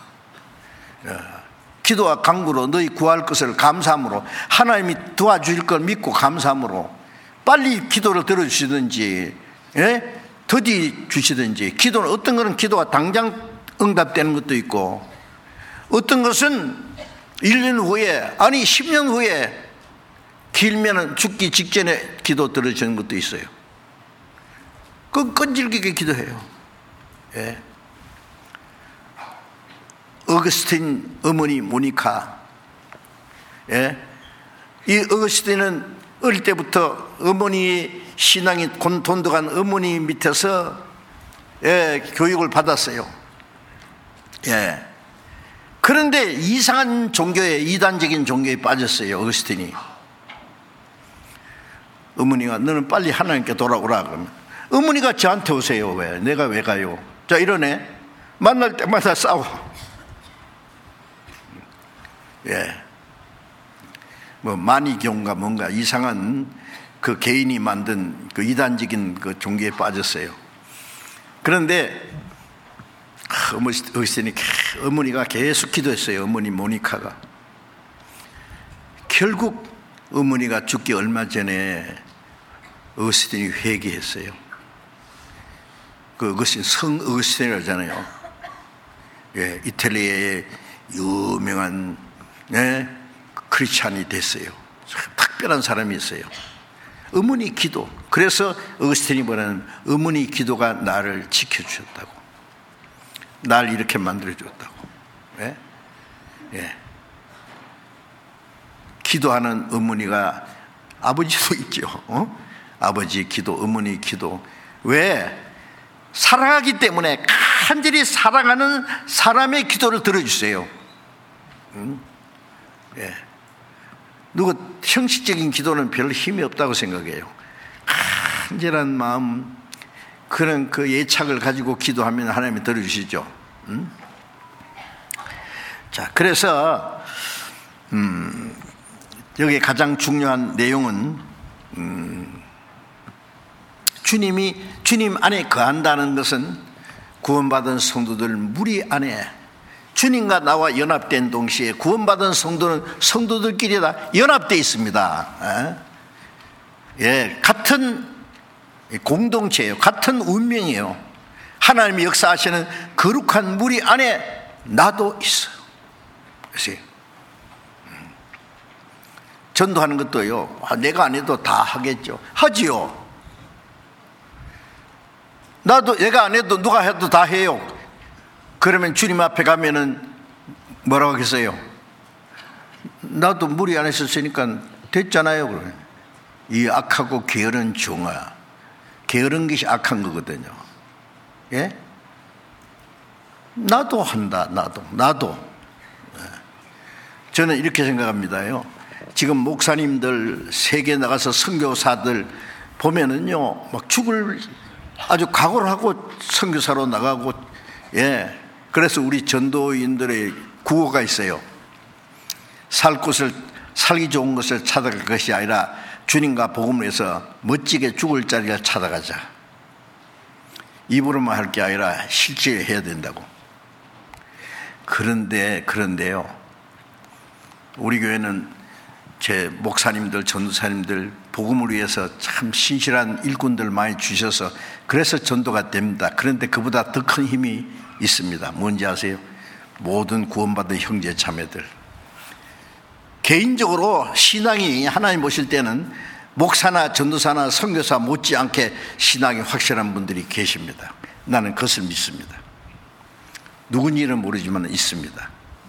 기도와 간구로 너희 구할 것을 감사함으로, 하나님이 도와주실 걸 믿고 감사함으로 빨리 기도를 들어주시든지, 더디 주시든지. 기도는 어떤 것은 기도가 당장 응답되는 것도 있고, 어떤 것은 1년 후에, 아니 10년 후에, 길면은 죽기 직전에 기도 들어주는 것도 있어요. 그 끈질기게 기도해요. 어거스틴 어머니 모니카, 이 어거스틴은 어릴 때부터 어머니 신앙이 돈독한 어머니 밑에서 교육을 받았어요. 그런데 이상한 종교에, 이단적인 종교에 빠졌어요. 어거스틴이. 어머니가 너는 빨리 하나님께 돌아오라 그러면, 어머니가 저한테 오세요. 왜? 내가 왜 가요? 자, 이러네. 만날 때마다 싸워. 뭐 마니교인가 뭔가 이상한 그 개인이 만든 그 이단적인 그 종교에 빠졌어요. 그런데 어머니가 계속 기도했어요. 어머니 모니카가. 결국 어머니가 죽기 얼마 전에 어거스틴이 회개했어요. 그 어거스틴, 성 어거스틴이라잖아요. 이탈리아의 유명한 크리스찬이 됐어요. 특별한 사람이 있어요. 어머니 기도. 그래서 어거스틴이 말하는 어머니 기도가 나를 지켜주셨다고, 날 이렇게 만들어줬다고. 기도하는 어머니가, 아버지도 있죠. 아버지 기도, 어머니 기도. 왜? 사랑하기 때문에 간절히 사랑하는 사람의 기도를 들어주세요. 누구 형식적인 기도는 별 힘이 없다고 생각해요. 간절한 마음, 그런 그 예착을 가지고 기도하면 하나님이 들어주시죠. 자, 그래서 여기 가장 중요한 내용은 주님 안에 거한다는 것은 구원받은 성도들 무리 안에, 주님과 나와 연합된 동시에 구원받은 성도는 성도들끼리 다 연합되어 있습니다. 같은 공동체예요. 같은 운명이에요. 하나님이 역사하시는 거룩한 무리 안에 나도 있어요. 그래서 전도하는 것도요, 내가 안 해도 다 하겠죠. 하지요. 나도 내가 안 해도 누가 해도 다 해요. 그러면 주님 앞에 가면은 뭐라고 하겠어요? 나도 무리 안에 있었으니까 됐잖아요. 그러면 이 악하고 게으른 종아, 게으른 것이 악한 거거든요. 나도 한다. 나도. 저는 이렇게 생각합니다요. 지금 목사님들 세계 나가서 선교사들 보면은요, 막 죽을 아주 각오를 하고 선교사로 나가고, 그래서 우리 전도인들의 구호가 있어요. 살 곳을, 살기 좋은 것을 찾아갈 것이 아니라 주님과 복음을 위해서 멋지게 죽을 자리를 찾아가자. 입으로만 할 게 아니라 실제 해야 된다고. 그런데요, 우리 교회는 제 목사님들, 전도사님들 복음을 위해서 참 신실한 일꾼들 많이 주셔서 그래서 전도가 됩니다. 그런데 그보다 더 큰 힘이 있습니다. 뭔지 아세요? 모든 구원받은 형제 자매들. 개인적으로 신앙이 하나님 보실 때는 목사나 전도사나 선교사 못지않게 신앙이 확실한 분들이 계십니다. 나는 그것을 믿습니다. 누군지는 모르지만 있습니다.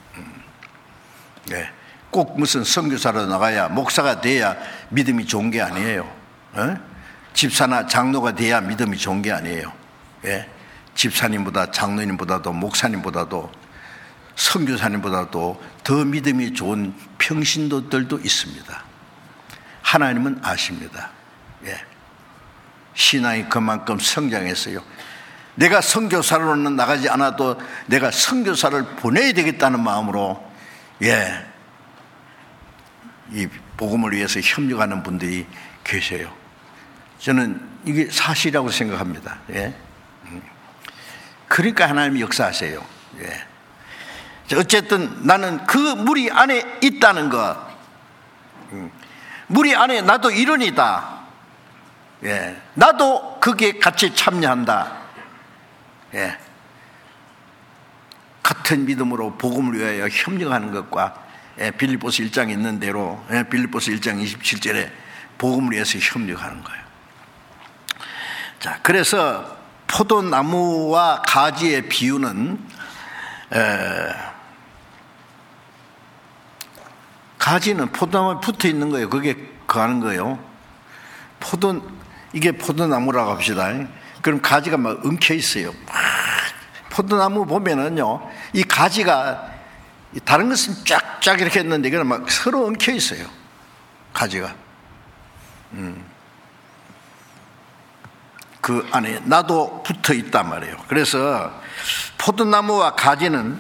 꼭 무슨 선교사로 나가야, 목사가 돼야 믿음이 좋은 게 아니에요. 집사나 장로가 돼야 믿음이 좋은 게 아니에요. 집사님보다, 장로님보다도, 목사님보다도, 선교사님보다도 더 믿음이 좋은 평신도들도 있습니다. 하나님은 아십니다. 신앙이 그만큼 성장했어요. 내가 선교사로는 나가지 않아도 내가 선교사를 보내야 되겠다는 마음으로 이 복음을 위해서 협력하는 분들이 계세요. 저는 이게 사실이라고 생각합니다. 그러니까 하나님이 역사하세요. 예. 어쨌든 나는 그 무리 안에 있다는 것, 무리 안에 나도 일원이다. 예. 나도 거기에 같이 참여한다. 예. 같은 믿음으로 복음을 위하여 협력하는 것과 빌립보서 1장에 있는 대로 빌립보서 1장 27절에 복음을 위해서 협력하는 거예요. 자, 그래서 포도나무와 가지의 비유는 가지는 포도나무에 붙어 있는 거예요. 그게 거하는 거예요. 이게 포도나무라고 합시다. 그럼 가지가 막 엉켜 있어요. 포도나무 보면은요, 이 가지가 다른 것은 쫙쫙 이렇게 했는데 이거는 막 서로 엉켜 있어요. 가지가. 그 안에 나도 붙어 있단 말이에요. 그래서 포도나무와 가지는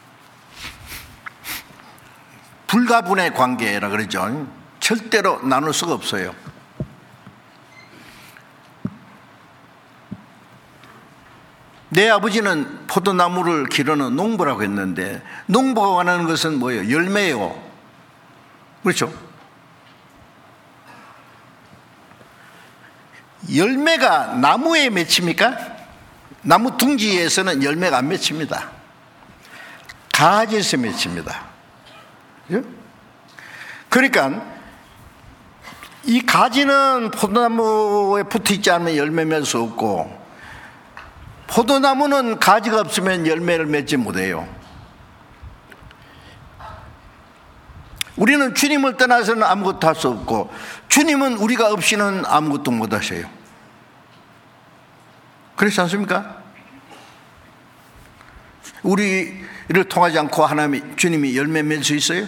불가분의 관계라 그러죠. 절대로 나눌 수가 없어요. 내 아버지는 포도나무를 기르는 농부라고 했는데, 농부가 원하는 것은 뭐예요? 열매예요. 그렇죠? 열매가 나무에 맺힙니까? 나무 둥지에서는 열매가 안 맺힙니다. 가지에서 맺힙니다. 그렇죠? 그러니까 이 가지는 포도나무에 붙어 있지 않으면 열매 맺을 수 없고, 포도나무는 가지가 없으면 열매를 맺지 못해요. 우리는 주님을 떠나서는 아무것도 할 수 없고, 주님은 우리가 없이는 아무것도 못 하셔요. 그렇지 않습니까? 우리를 통하지 않고 주님이 열매 맺을 수 있어요?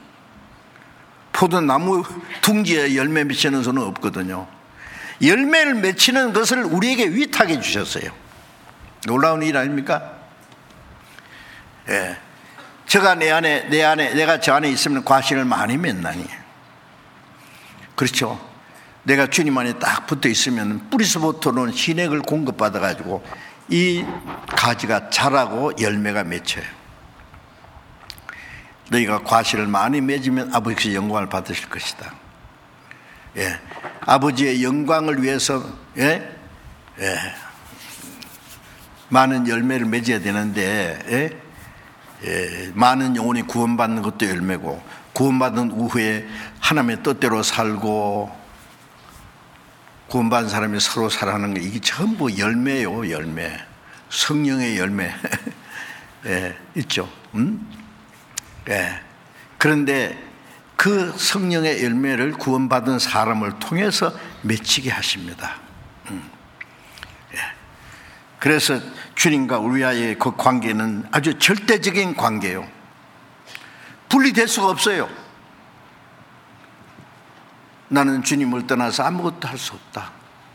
포도나무 둥지에 열매 맺히는 수는 없거든요. 열매를 맺히는 것을 우리에게 위탁해 주셨어요. 놀라운 일 아닙니까? 예. 내가 저 안에 있으면 과실을 많이 맺나니. 그렇죠. 내가 주님 안에 딱 붙어 있으면 뿌리서부터는 신액을 공급받아 가지고 이 가지가 자라고 열매가 맺혀요. 너희가 과실을 많이 맺으면 아버지께서 영광을 받으실 것이다. 예. 아버지의 영광을 위해서 많은 열매를 맺어야 되는데, 많은 영혼이 구원받는 것도 열매고, 구원받은 후에 하나님의 뜻대로 살고, 구원받은 사람이 서로 살아가는 게 이게 전부 열매예요. 열매. 성령의 열매. 있죠. 그런데 그 성령의 열매를 구원받은 사람을 통해서 맺히게 하십니다. 그래서 주님과 우리와의 그 관계는 아주 절대적인 관계예요. 분리될 수가 없어요. 나는 주님을 떠나서 아무것도 할 수 없다.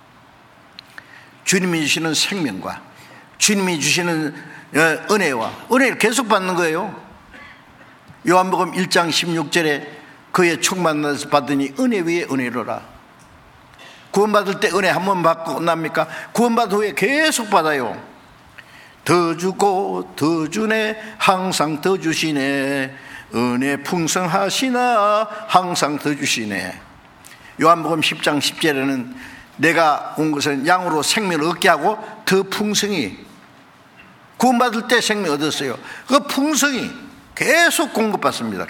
주님이 주시는 생명과 주님이 주시는 은혜를 계속 받는 거예요. 요한복음 1장 16절에 그의 충만함을 받으니 은혜 위에 은혜로라. 구원받을 때 은혜 한 번 받고 끝납니까? 구원받은 후에 계속 받아요. 더 주고 더 주네, 항상 더 주시네, 은혜 풍성하시나 항상 더 주시네. 요한복음 10장 10절에는 내가 온 것은 양으로 생명을 얻게 하고 더 풍성히, 구원받을 때 생명 얻었어요. 그 풍성히 계속 공급받습니다.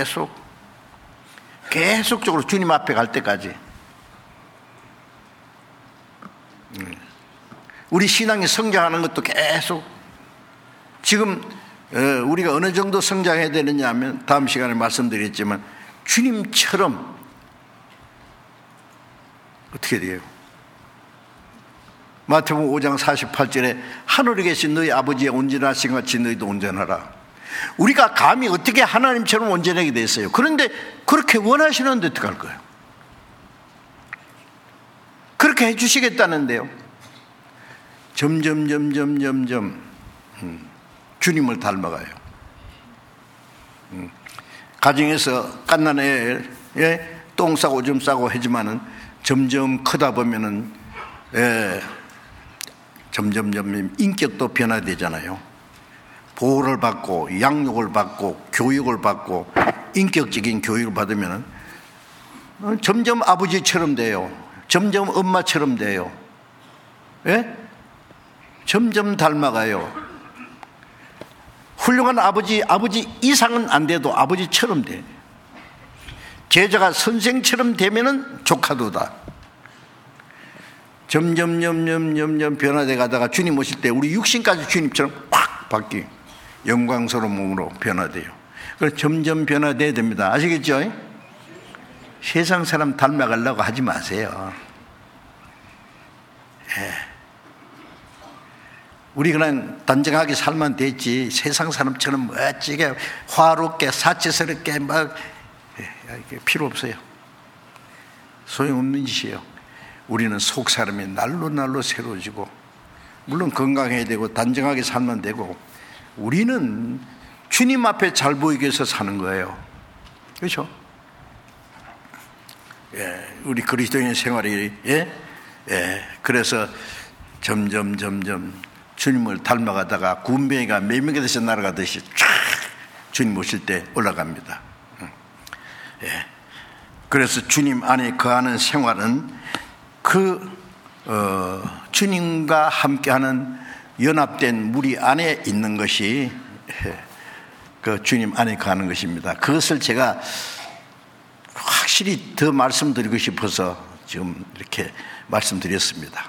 계속적으로 주님 앞에 갈 때까지. 우리 신앙이 성장하는 것도 계속, 지금 우리가 어느 정도 성장해야 되느냐 하면 다음 시간에 말씀드렸지만 주님처럼 어떻게 돼요? 마태복음 5장 48절에 하늘에 계신 너희 아버지의 온전하신 같이 너희도 온전하라. 우리가 감히 어떻게 하나님처럼 온전하게 됐어요? 그런데 그렇게 원하시는데 어떡할 거예요? 그렇게 해주시겠다는데요. 점점 주님을 닮아가요. 가정에서 갓난애 똥 싸고 오줌 싸고 하지만은 점점 크다 보면은 점점 인격도 변화되잖아요. 보호를 받고 양육을 받고 교육을 받고 인격적인 교육을 받으면 점점 아버지처럼 돼요. 점점 엄마처럼 돼요. 예? 점점 닮아가요. 훌륭한 아버지 이상은 안 돼도 아버지처럼 돼. 제자가 선생처럼 되면은 조카도다. 점점 변화돼 가다가 주님 오실 때 우리 육신까지 주님처럼 확 바뀌 영광스러운 몸으로 변화돼요. 그래서 점점 변화돼야 됩니다. 아시겠죠? 세상 사람 닮아가려고 하지 마세요. 예. 우리 그냥 단정하게 살면 되지 세상 사람처럼 멋지게 화롭게 사치스럽게 막 필요 없어요. 소용없는 짓이에요. 우리는 속 사람이 날로 새로워지고 물론 건강해야 되고 단정하게 살면 되고 우리는 주님 앞에 잘 보이기 위해서 사는 거예요. 그렇죠? 예, 우리 그리스도인 생활이 그래서 점점 주님을 닮아가다가 군뱅이가 매명에서 날아가듯이 쫙 주님 오실 때 올라갑니다. 예. 그래서 주님 안에 거하는 생활은 주님과 함께하는 연합된 무리 안에 있는 것이 그 주님 안에 거하는 것입니다. 그것을 제가 확실히 더 말씀드리고 싶어서 지금 이렇게 말씀드렸습니다.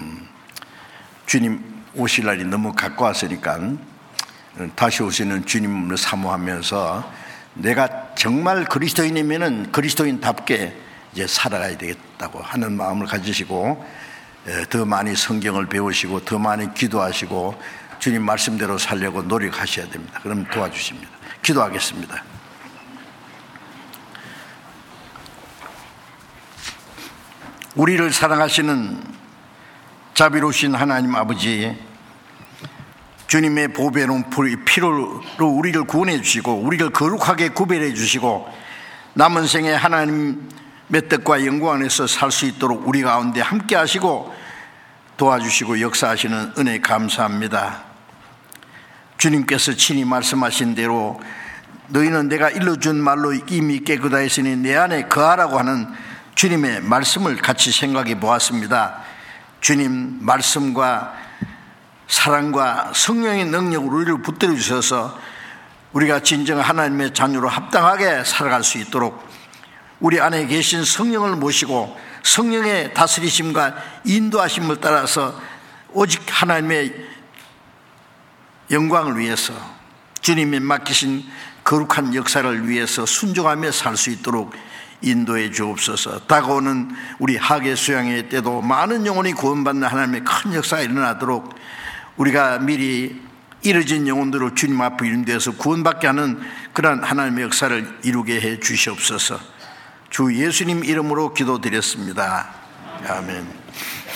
주님 오실 날이 너무 가까웠으니까 다시 오시는 주님을 사모하면서 내가 정말 그리스도인이면은 그리스도인답게 이제 살아가야 되겠다고 하는 마음을 가지시고 더 많이 성경을 배우시고 더 많이 기도하시고 주님 말씀대로 살려고 노력하셔야 됩니다. 그럼 도와주십니다. 기도하겠습니다. 우리를 사랑하시는 자비로우신 하나님 아버지, 주님의 보배로운 피로 우리를 구원해 주시고 우리를 거룩하게 구별해 주시고 남은 생에 하나님의 뜻과 영광 안에서 살 수 있도록 우리 가운데 함께 하시고 도와주시고 역사하시는 은혜 감사합니다. 주님께서 친히 말씀하신 대로 너희는 내가 일러준 말로 이미 깨끗하였으니 내 안에 거하라고 하는 주님의 말씀을 같이 생각해 보았습니다. 주님 말씀과 사랑과 성령의 능력으로 우리를 붙들어 주셔서 우리가 진정 하나님의 자녀로 합당하게 살아갈 수 있도록 우리 안에 계신 성령을 모시고 성령의 다스리심과 인도하심을 따라서 오직 하나님의 영광을 위해서 주님이 맡기신 거룩한 역사를 위해서 순종하며 살 수 있도록 인도해 주옵소서. 다가오는 우리 하계 수양회 때도 많은 영혼이 구원받는 하나님의 큰 역사가 일어나도록 우리가 미리 이뤄진 영혼들을 주님 앞에 인도해서 구원받게 하는 그러한 하나님의 역사를 이루게 해 주시옵소서. 주 예수님 이름으로 기도드렸습니다. 아멘.